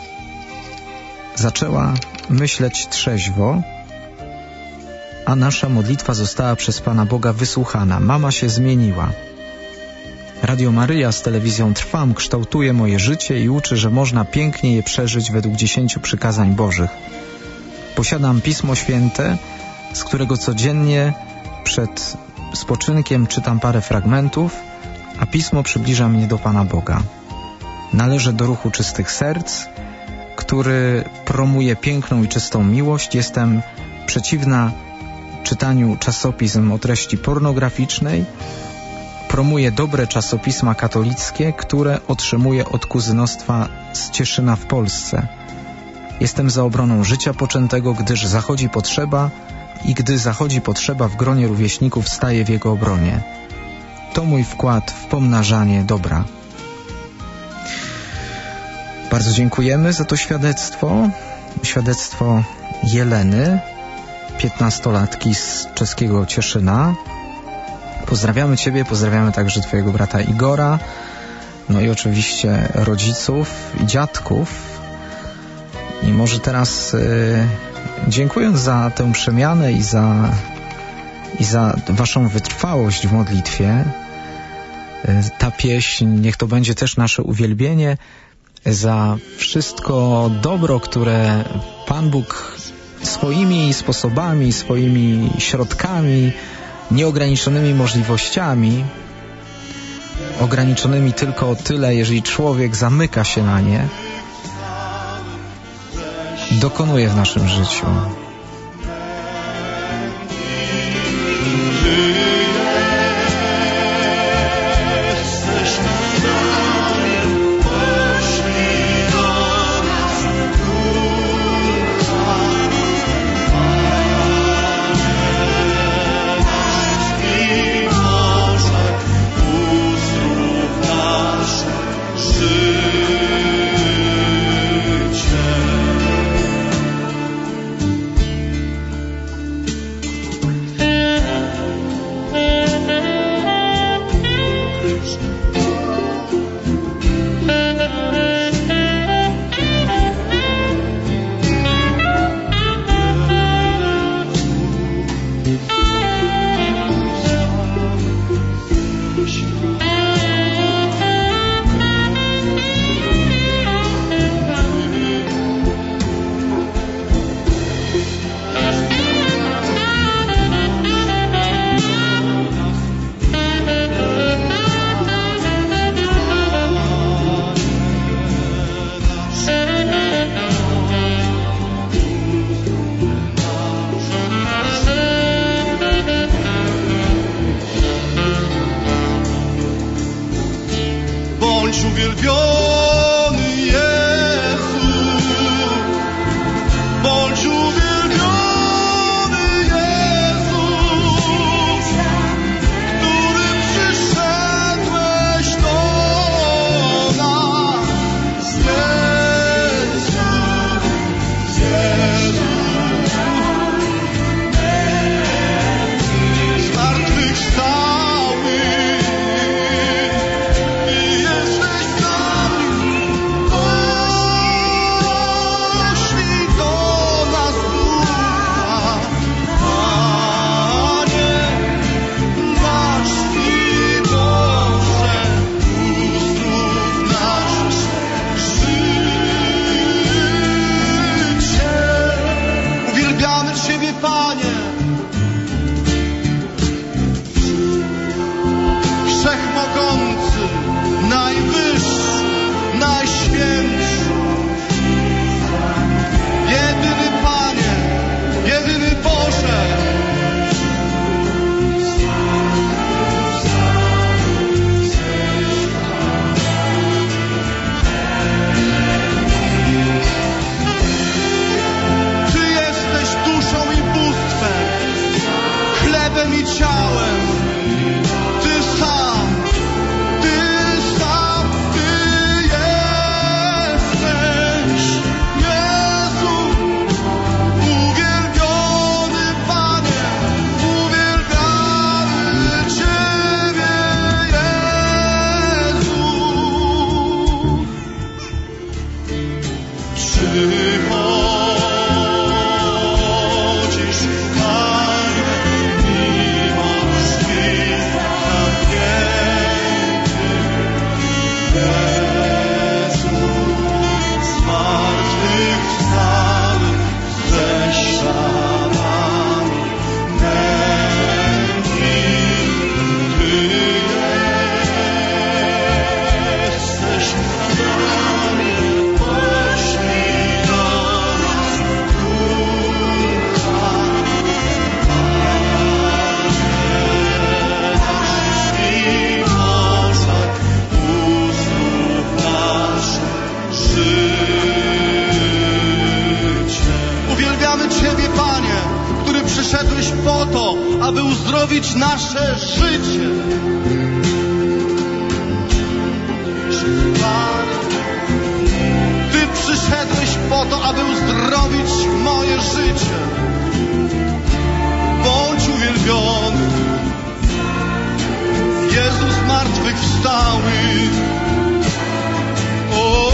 Zaczęła myśleć trzeźwo, a nasza modlitwa została przez Pana Boga wysłuchana. Mama się zmieniła. Radio Maryja z telewizją Trwam kształtuje moje życie i uczy, że można pięknie je przeżyć według 10 przykazań Bożych. Posiadam Pismo Święte, z którego codziennie przed spoczynkiem czytam parę fragmentów, a Pismo przybliża mnie do Pana Boga. Należę do ruchu czystych serc, który promuje piękną i czystą miłość. Jestem przeciwna czytaniu czasopism o treści pornograficznej, promuje dobre czasopisma katolickie, które otrzymuje od kuzynostwa z Cieszyna w Polsce. Jestem za obroną życia poczętego, gdyż zachodzi potrzeba i gdy zachodzi potrzeba w gronie rówieśników, staję w jego obronie. To mój wkład w pomnażanie dobra. Bardzo dziękujemy za to świadectwo. Świadectwo Jeleny, 15-latki z czeskiego Cieszyna. Pozdrawiamy Ciebie, pozdrawiamy także Twojego brata Igora, no i oczywiście rodziców i dziadków. I może teraz dziękując za tę przemianę i za Waszą wytrwałość w modlitwie, ta pieśń niech to będzie też nasze uwielbienie za wszystko dobro, które Pan Bóg swoimi sposobami, swoimi środkami, nieograniczonymi możliwościami, ograniczonymi tylko o tyle, jeżeli człowiek zamyka się na nie, dokonuje w naszym życiu. Jesteś z nami. aby uzdrowić nasze życie. Ty przyszedłeś po to, aby uzdrowić moje życie. Bądź uwielbiony, Jezus zmartwychwstały. O,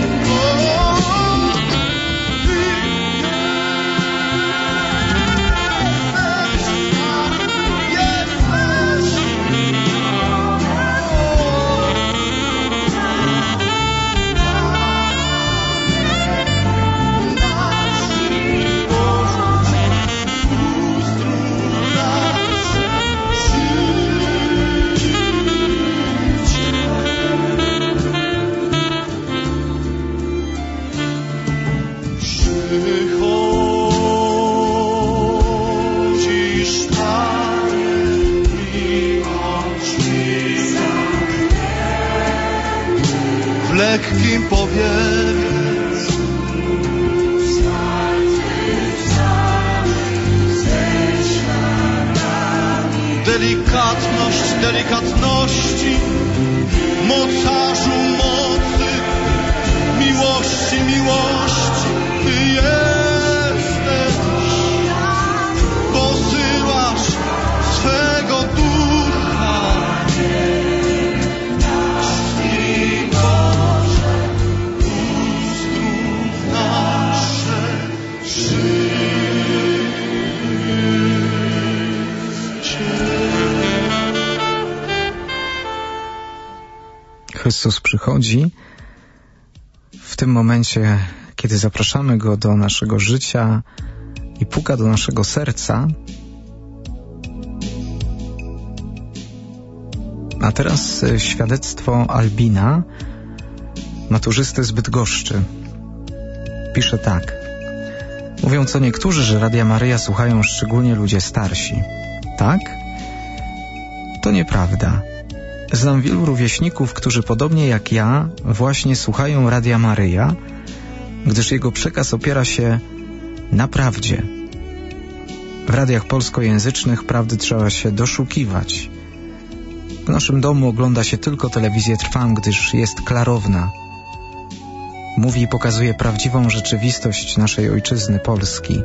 w lekkim powiewie delikatności, mocarzu mocy, miłości, Ty jesteś, posyłasz swego ducha. Chrystus przychodzi w tym momencie, kiedy zapraszamy Go do naszego życia i puka do naszego serca. A teraz świadectwo Albina, maturzysty z Bydgoszczy. Pisze tak. Mówią co niektórzy, że Radia Maryja słuchają szczególnie ludzie starsi. Tak? To nieprawda. Znam wielu rówieśników, którzy podobnie jak ja właśnie słuchają Radia Maryja, gdyż jego przekaz opiera się na prawdzie. W radiach polskojęzycznych prawdy trzeba się doszukiwać. W naszym domu ogląda się tylko telewizję Trwam, gdyż jest klarowna. Mówi i pokazuje prawdziwą rzeczywistość naszej ojczyzny Polski.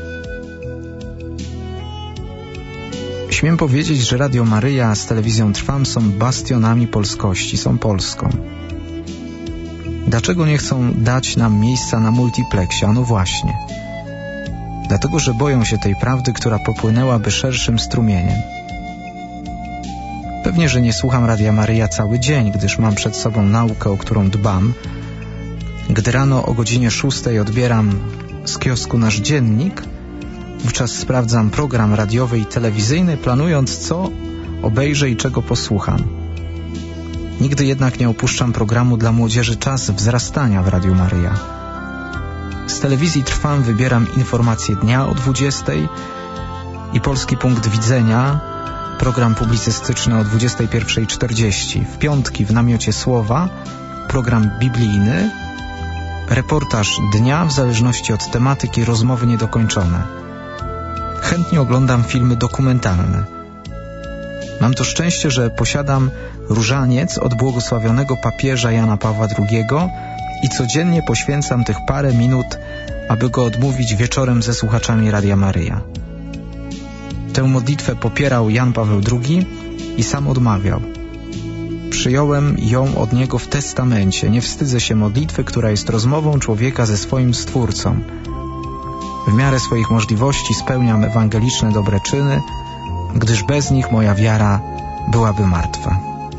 Śmiem powiedzieć, że Radio Maryja z telewizją Trwam są bastionami polskości, są Polską. Dlaczego nie chcą dać nam miejsca na multiplexie? No właśnie. Dlatego, że boją się tej prawdy, która popłynęłaby szerszym strumieniem. Pewnie, że nie słucham Radia Maryja cały dzień, gdyż mam przed sobą naukę, o którą dbam. Gdy rano o godzinie 6 odbieram z kiosku nasz dziennik, wówczas sprawdzam program radiowy i telewizyjny, planując, co obejrzę i czego posłucham. Nigdy jednak nie opuszczam programu dla młodzieży Czas wzrastania w Radiu Maryja. Z telewizji Trwam wybieram informacje dnia o 20:00 i Polski Punkt Widzenia, program publicystyczny o 21:40. W piątki w Namiocie Słowa, program biblijny, reportaż dnia w zależności od tematyki, rozmowy niedokończone. Chętnie oglądam filmy dokumentalne. Mam to szczęście, że posiadam różaniec od błogosławionego papieża Jana Pawła II i codziennie poświęcam tych parę minut, aby go odmówić wieczorem ze słuchaczami Radia Maryja. Tę modlitwę popierał Jan Paweł II i sam odmawiał. Przyjąłem ją od niego w testamencie. Nie wstydzę się modlitwy, która jest rozmową człowieka ze swoim Stwórcą. W miarę swoich możliwości spełniam ewangeliczne dobre czyny, gdyż bez nich moja wiara byłaby martwa.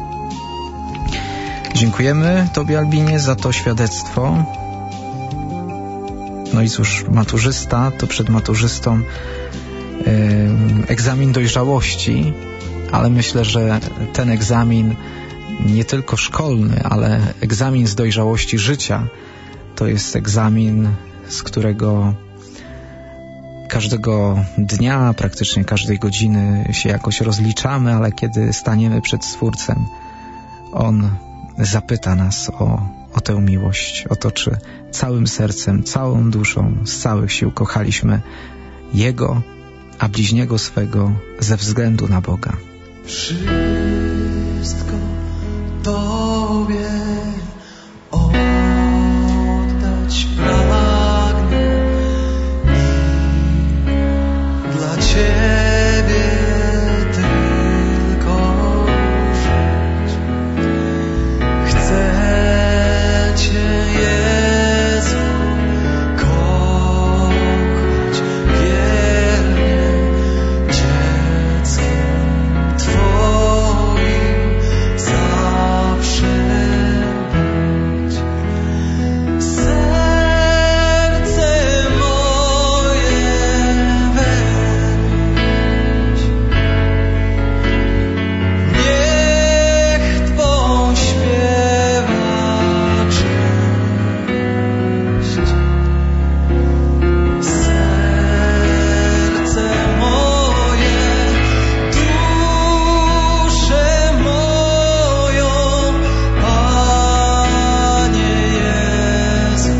Dziękujemy Tobie, Albinie, za to świadectwo. No i cóż, maturzysta to przed maturzystą egzamin dojrzałości, ale myślę, że ten egzamin nie tylko szkolny, ale egzamin z dojrzałości życia to jest egzamin, z którego każdego dnia, praktycznie każdej godziny się jakoś rozliczamy, ale kiedy staniemy przed Stwórcem, On zapyta nas o tę miłość, o to, czy całym sercem, całą duszą, z całych sił kochaliśmy Jego, a bliźniego swego ze względu na Boga. Wszystko Tobie oddać pragnę i dla Ciebie tylko żyć. Chcę Cię, Jezu, kochać wiernie, dzieckiem Twoim zawsze być. Serce moje weź, niech Twą śpiewa cześć. Serce moje, duszę moją, Panie Jezu,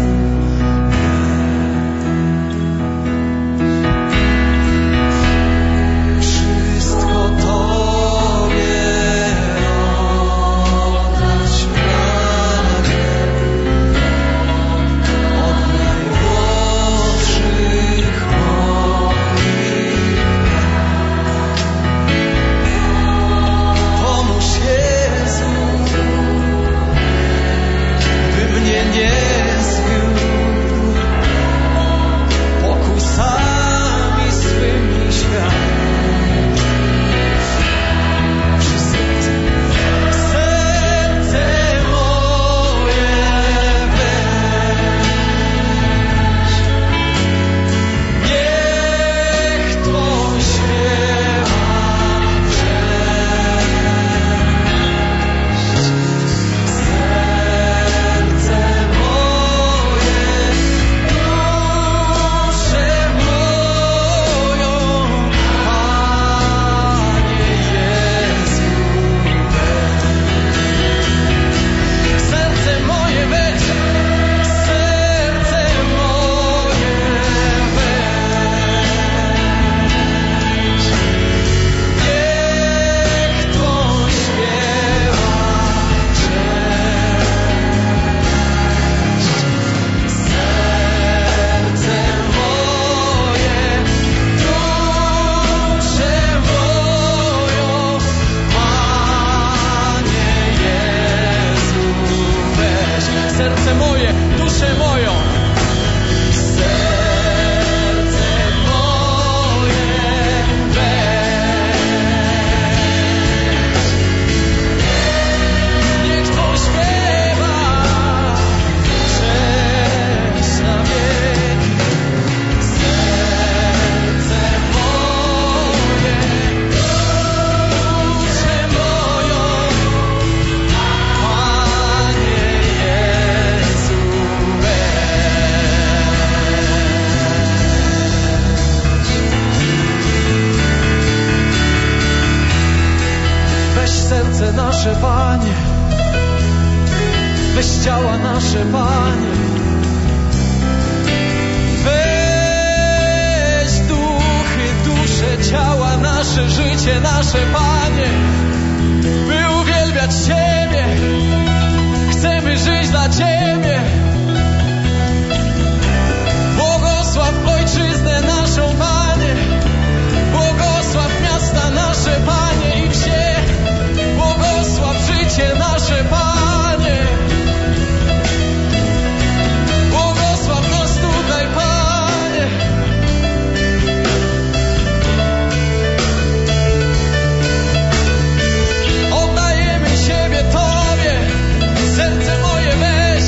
wszystko Tobie oddać pragnę, od najmłodszych moich pomóż, Jezu, by mnie nie zwiódł pokusami swymi świat. Serce moje weź, niech Twą śpiewa cześć. Serce moje, duszę moją, Panie Jezu, serce moje weź, serce moje weź, niech Twą śpiewa cześć. Serce moje, duszę moją, Panie Jezu, weź. Serce moje, duszę moją, serce moje weź, niech Twą śpiewa cześć na wieki. Serce moje, duszę moją, Panie Jezu, weź serce nasze, Panie, weź ciała nasze, Panie, weź duchy, dusze, ciała nasze, życie nasze, Panie, by uwielbiać Ciebie. Chcemy żyć dla Ciebie. Błogosław Ojczyznę naszą, Panie, błogosław miasta nasze, Panie, i wsie, błogosław życie nasze, Panie, błogosław nas tutaj, Panie. Oddajemy siebie Tobie, serce moje weź,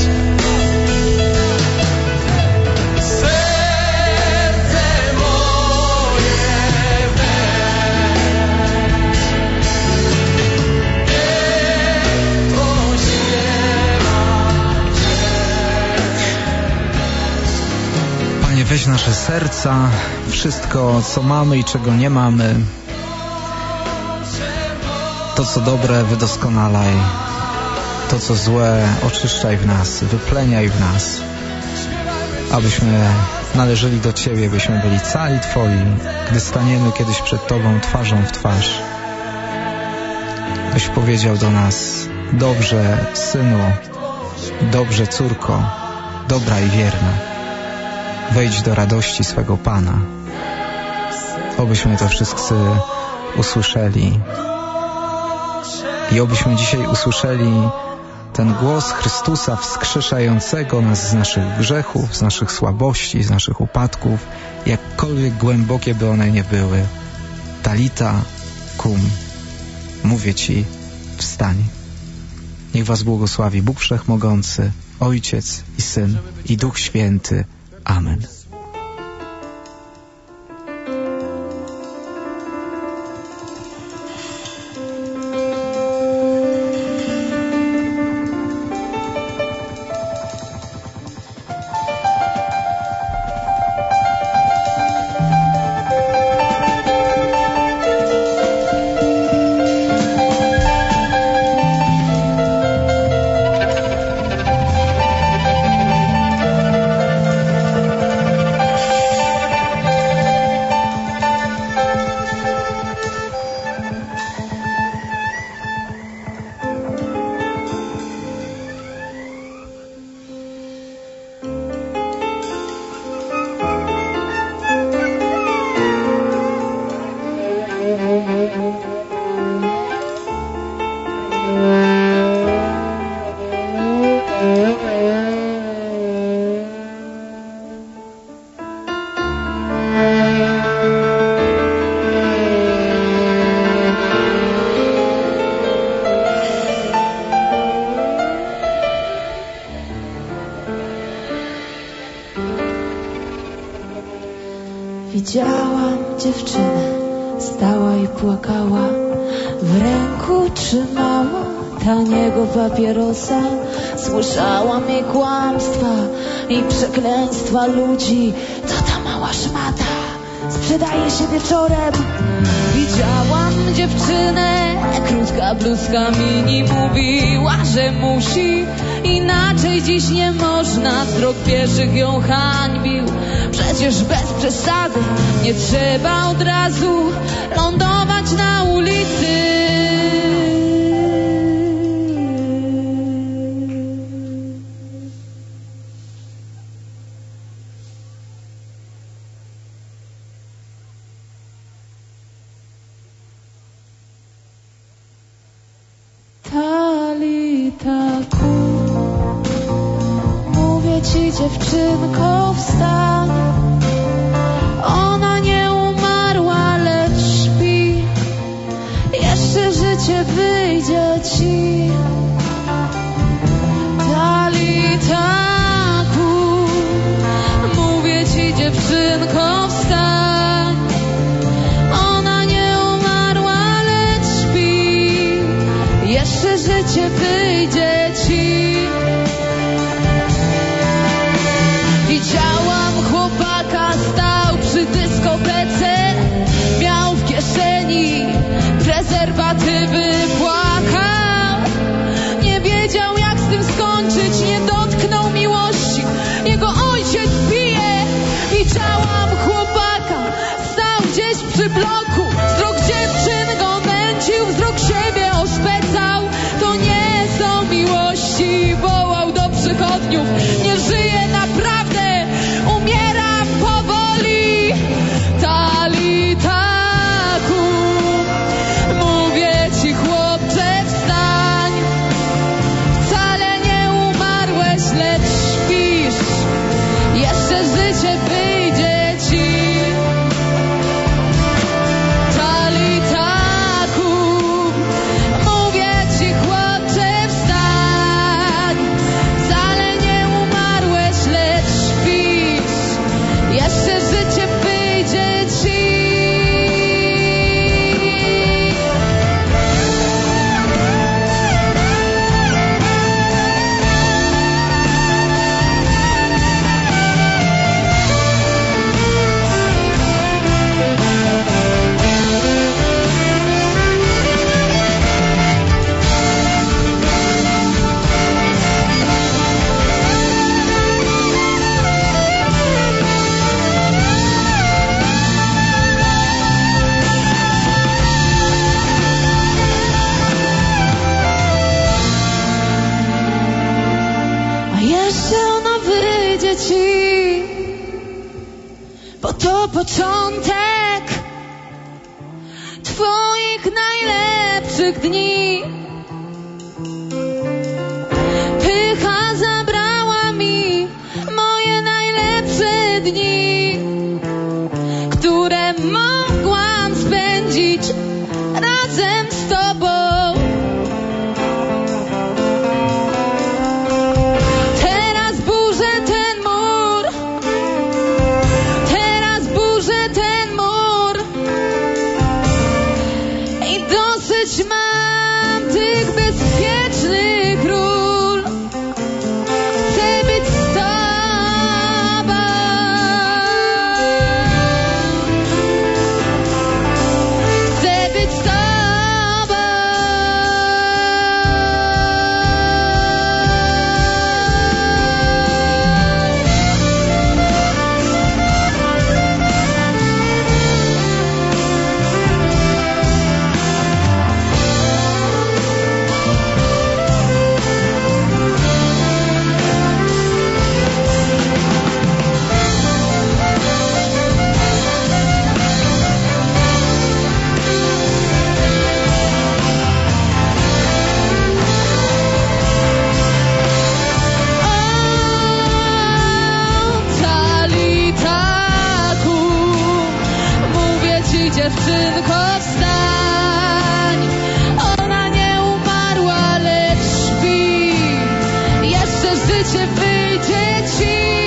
serce moje weź, niech Twą śpiewa cześć. Panie, weź nasze serca, wszystko co mamy i czego nie mamy, to co dobre wydoskonalaj, to co złe oczyszczaj w nas, wypleniaj w nas. abyśmy należeli do Ciebie, byśmy byli cali Twoi, gdy staniemy kiedyś przed Tobą twarzą w twarz. Byś powiedział do nas: dobrze, synu, dobrze, córko, dobra i wierna, wejdź do radości swego Pana. Obyśmy to wszyscy usłyszeli i obyśmy dzisiaj usłyszeli ten głos Chrystusa wskrzeszającego nas z naszych grzechów, z naszych słabości, z naszych upadków, jakkolwiek głębokie by one nie były. Talita kum, mówię Ci, wstań. Niech Was błogosławi Bóg Wszechmogący, Ojciec i Syn i Duch Święty. Amen. Widziałam dziewczynę, stała i płakała, w ręku trzymała taniego papierosa. Słyszałam jej kłamstwa i przekleństwa ludzi. To ta mała szmata sprzedaje się wieczorem. Widziałam dziewczynę, krótka bluzka mini, mówiła, że musi, inaczej dziś nie można. Wzrok pieszych ją hańbił, przecież bez przesady nie trzeba od razu lądować na ulicy. Talita kum, mówię Ci, dziewczynko, wstań. Ona nie umarła, lecz śpi, jeszcze życie wyjdzie Ci. Talita kum, mówię Ci, dziewczynko, wstań. Ona nie umarła, lecz śpi, jeszcze życie wyjdzie Ci. Widziałam chłopaka, stał przy dyskotece, miał w kieszeni prezerwatywy, płakał, nie wiedział jak z tym skończyć, nie dotknął miłości, jego ojciec pije. Widziałam chłopaka, stał gdzieś przy bloku, wzrok dziewczyn go nęcił, wzrok siebie oszpecał. To nie są miłości, wołał do przychodniów, nie żyje naprawdę, umiera powoli. Talita kum, mówię Ci, chłopcze, wstań. Wcale nie umarłeś, lecz śpisz, jeszcze życie wyjdzie Ci. Talita kum, mówię Ci, chłopcze, wstań. Wcale nie umarłeś, jeszcze ona wyjdzie ci, bo to początek twoich najlepszych dni. Pycha zabrała mi moje najlepsze dni, które mogłam spędzić razem z tobą. Teraz burzę ten mur, teraz burzę ten mur i dosyć mam tych bezpiecznych ról. Chcę być z tobą. Chcę być z tobą. Talitaku, mówię ci, dziewczynko, wstań. Ona nie umarła, lecz śpi. Jeszcze życie wyjdzie ci.